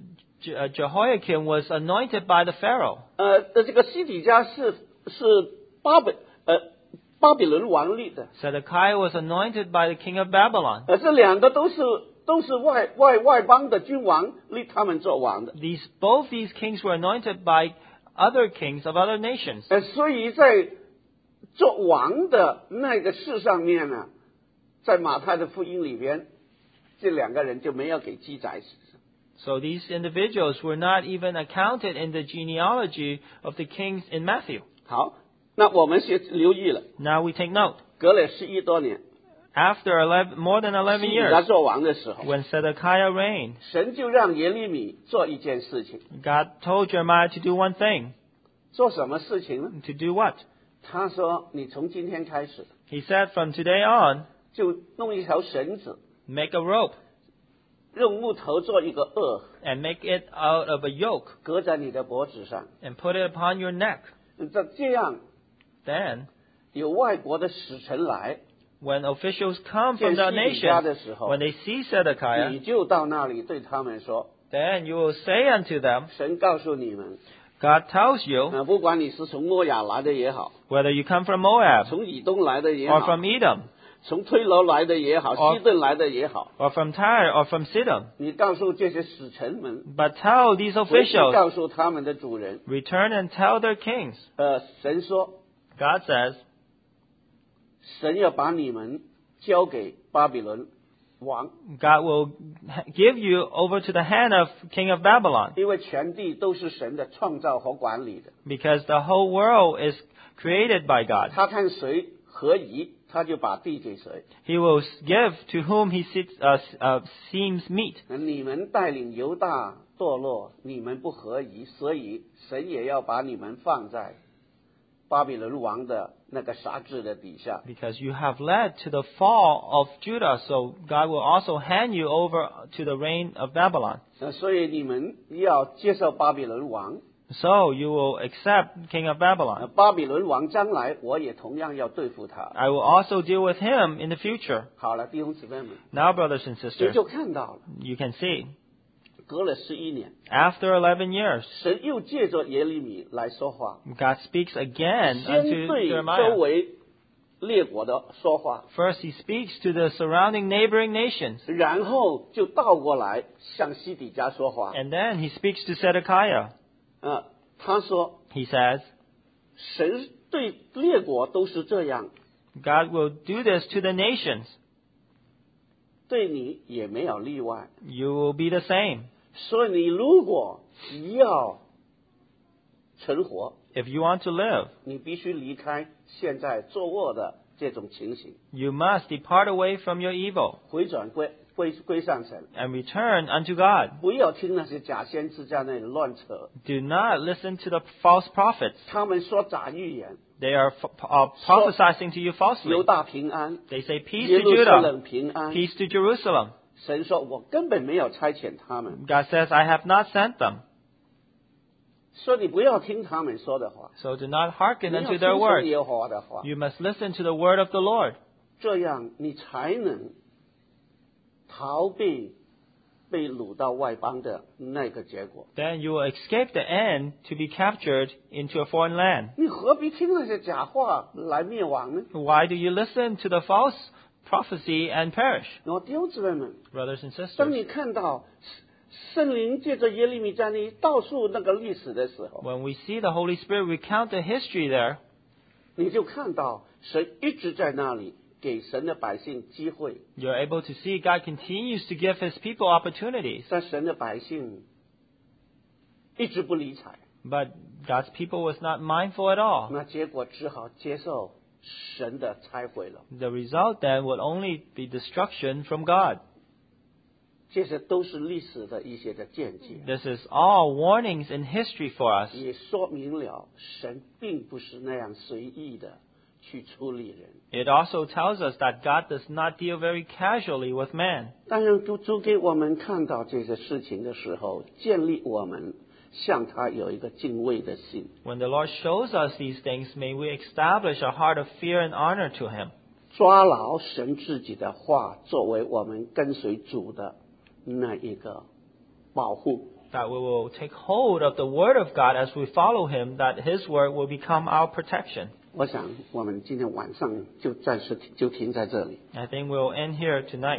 Je- uh, Jehoiakim was anointed by the Pharaoh. 呃，这个西底家是是巴比呃巴比伦王立的， Zedekiah was anointed by the king of Babylon. 呃，这两个都是都是外外外邦的君王立他们做王的， These both these kings were anointed by other kings of other nations. 呃，所以在做王的那个事上面呢，在马太的福音里边，这两个人就没有给记载。 So these individuals were not even accounted in the genealogy of the kings in Matthew. 好，那我们学留意了， Now we take note. 隔了十一多年， After eleven, more than 西 eleven 底家 years, 做王的时候， when Zedekiah reigned, 神就让耶利米做一件事情， God told Jeremiah to do one thing. 做什么事情呢？ To do what? 他说：“你从今天开始， He said, from today on, 就弄一条绳子， make a rope 用木头做一个轭， and make it out of a yoke 搁在你的脖子上。 and put it upon your neck. 这这样， Then, 有外国的使臣来， when officials come 见 from the 西底家 nation, 的时候， when they see Zedekiah, 你就到那里对他们说： then you will say unto them, 神告诉你们， God tells you, 啊，不管你是从摩亚来的也好， whether you come from Moab 从以东来的也 or 好， from Edom 从推罗来的也好， or- 西顿来的也好， or from Tyre or from Sidon, 你告诉这些使臣们， but tell these 回去 officials, 告诉他们的主人， return and tell their kings. 呃，神说， God says, 神要把你们交给巴比伦王， God will give you over to the hand of king of Babylon, 因为全地都是神的创造和管理的， because the whole world is created by God. 他看谁合宜，他就把地给谁。 He will give to whom he sits, uh, uh, seems meet. 你们带领犹大堕落，你们不合宜，所以神也要把你们放在巴比伦王的那个辖制的底下。 Because you have led to the fall of Judah, so God will also hand you over to the reign of Babylon. 呃所以你们要接受巴比伦王。 So you will accept king of 呃 Babylon. 巴比伦王将来，我也同样要对付他。 I will also deal with him in the future. 好了，弟兄姊妹们， Now, brothers and 你 sisters, 就看到了， you can see, 隔了十一年， after eleven years, 神又借着耶利米来说话， God speaks again 先 unto 对周 Jeremiah. 围列国的说话， First, he speaks to the surrounding neighboring nations. 然后就倒过来向西底家说话。 And then he speaks to Zedekiah. 呃，他说， He says, 神对列国都是这样， God will do this to the nations. 对你也没有例外。 You will be the same. 所以你如果要存活， If you want to live, 你必须离开现在作恶的这种情形， you must depart away from your evil 回转归归归上神， and return unto God. 不要听那些假先知在那里乱扯， Do not listen to the false prophets. 他们说假预言， They are f- uh, prophesying to you 犹 falsely. 大平安， They say peace 耶 to 路撒 Judah, 冷平安。 peace to Jerusalem. 神说：“我根本没有差遣他们， God says, I have not sent them. 说你不要听他们说的话， So do not hearken 你要 unto 听 their 从 words. 耶和华的话， You must listen to the word of the Lord. 这样你才能逃避被掳到外邦的那个结果。 Then you will escape the end to be captured into a foreign land. 你何必听那些假话来灭亡呢？” Why do you listen to the false prophecy and perish? 我弟兄姊妹们， Brothers and 当 sisters, 你看到圣灵借着耶利米在那里倒述那个历史的时候， when we see the Holy Spirit recount the history there, 你就看到神一直在那里给神的百姓机会， you're able to see God continues to give His people opportunities. 但神的百姓一直不理睬， But God's people was not mindful at all. 那结果只好接受神的拆毁了。 The result then would only be destruction from God. 这些都是历史的一些的见解， This is all warnings in history for us. 也说明了神并不是那样随意的去处理人。 It also tells us that God does not deal very casually with man. 当然，主主给我们看到这些事情的时候，建立我们向他有一个敬畏的心。 When the Lord shows us these things, may we establish a heart of fear and honor to Him. 抓牢神自己的话，作为我们跟随主的那一个保护。 that we will take hold of the Word of God as we follow Him, that His Word will become our protection. 我想我们今天晚上就暂时就停在这里。 I think we'll end here tonight.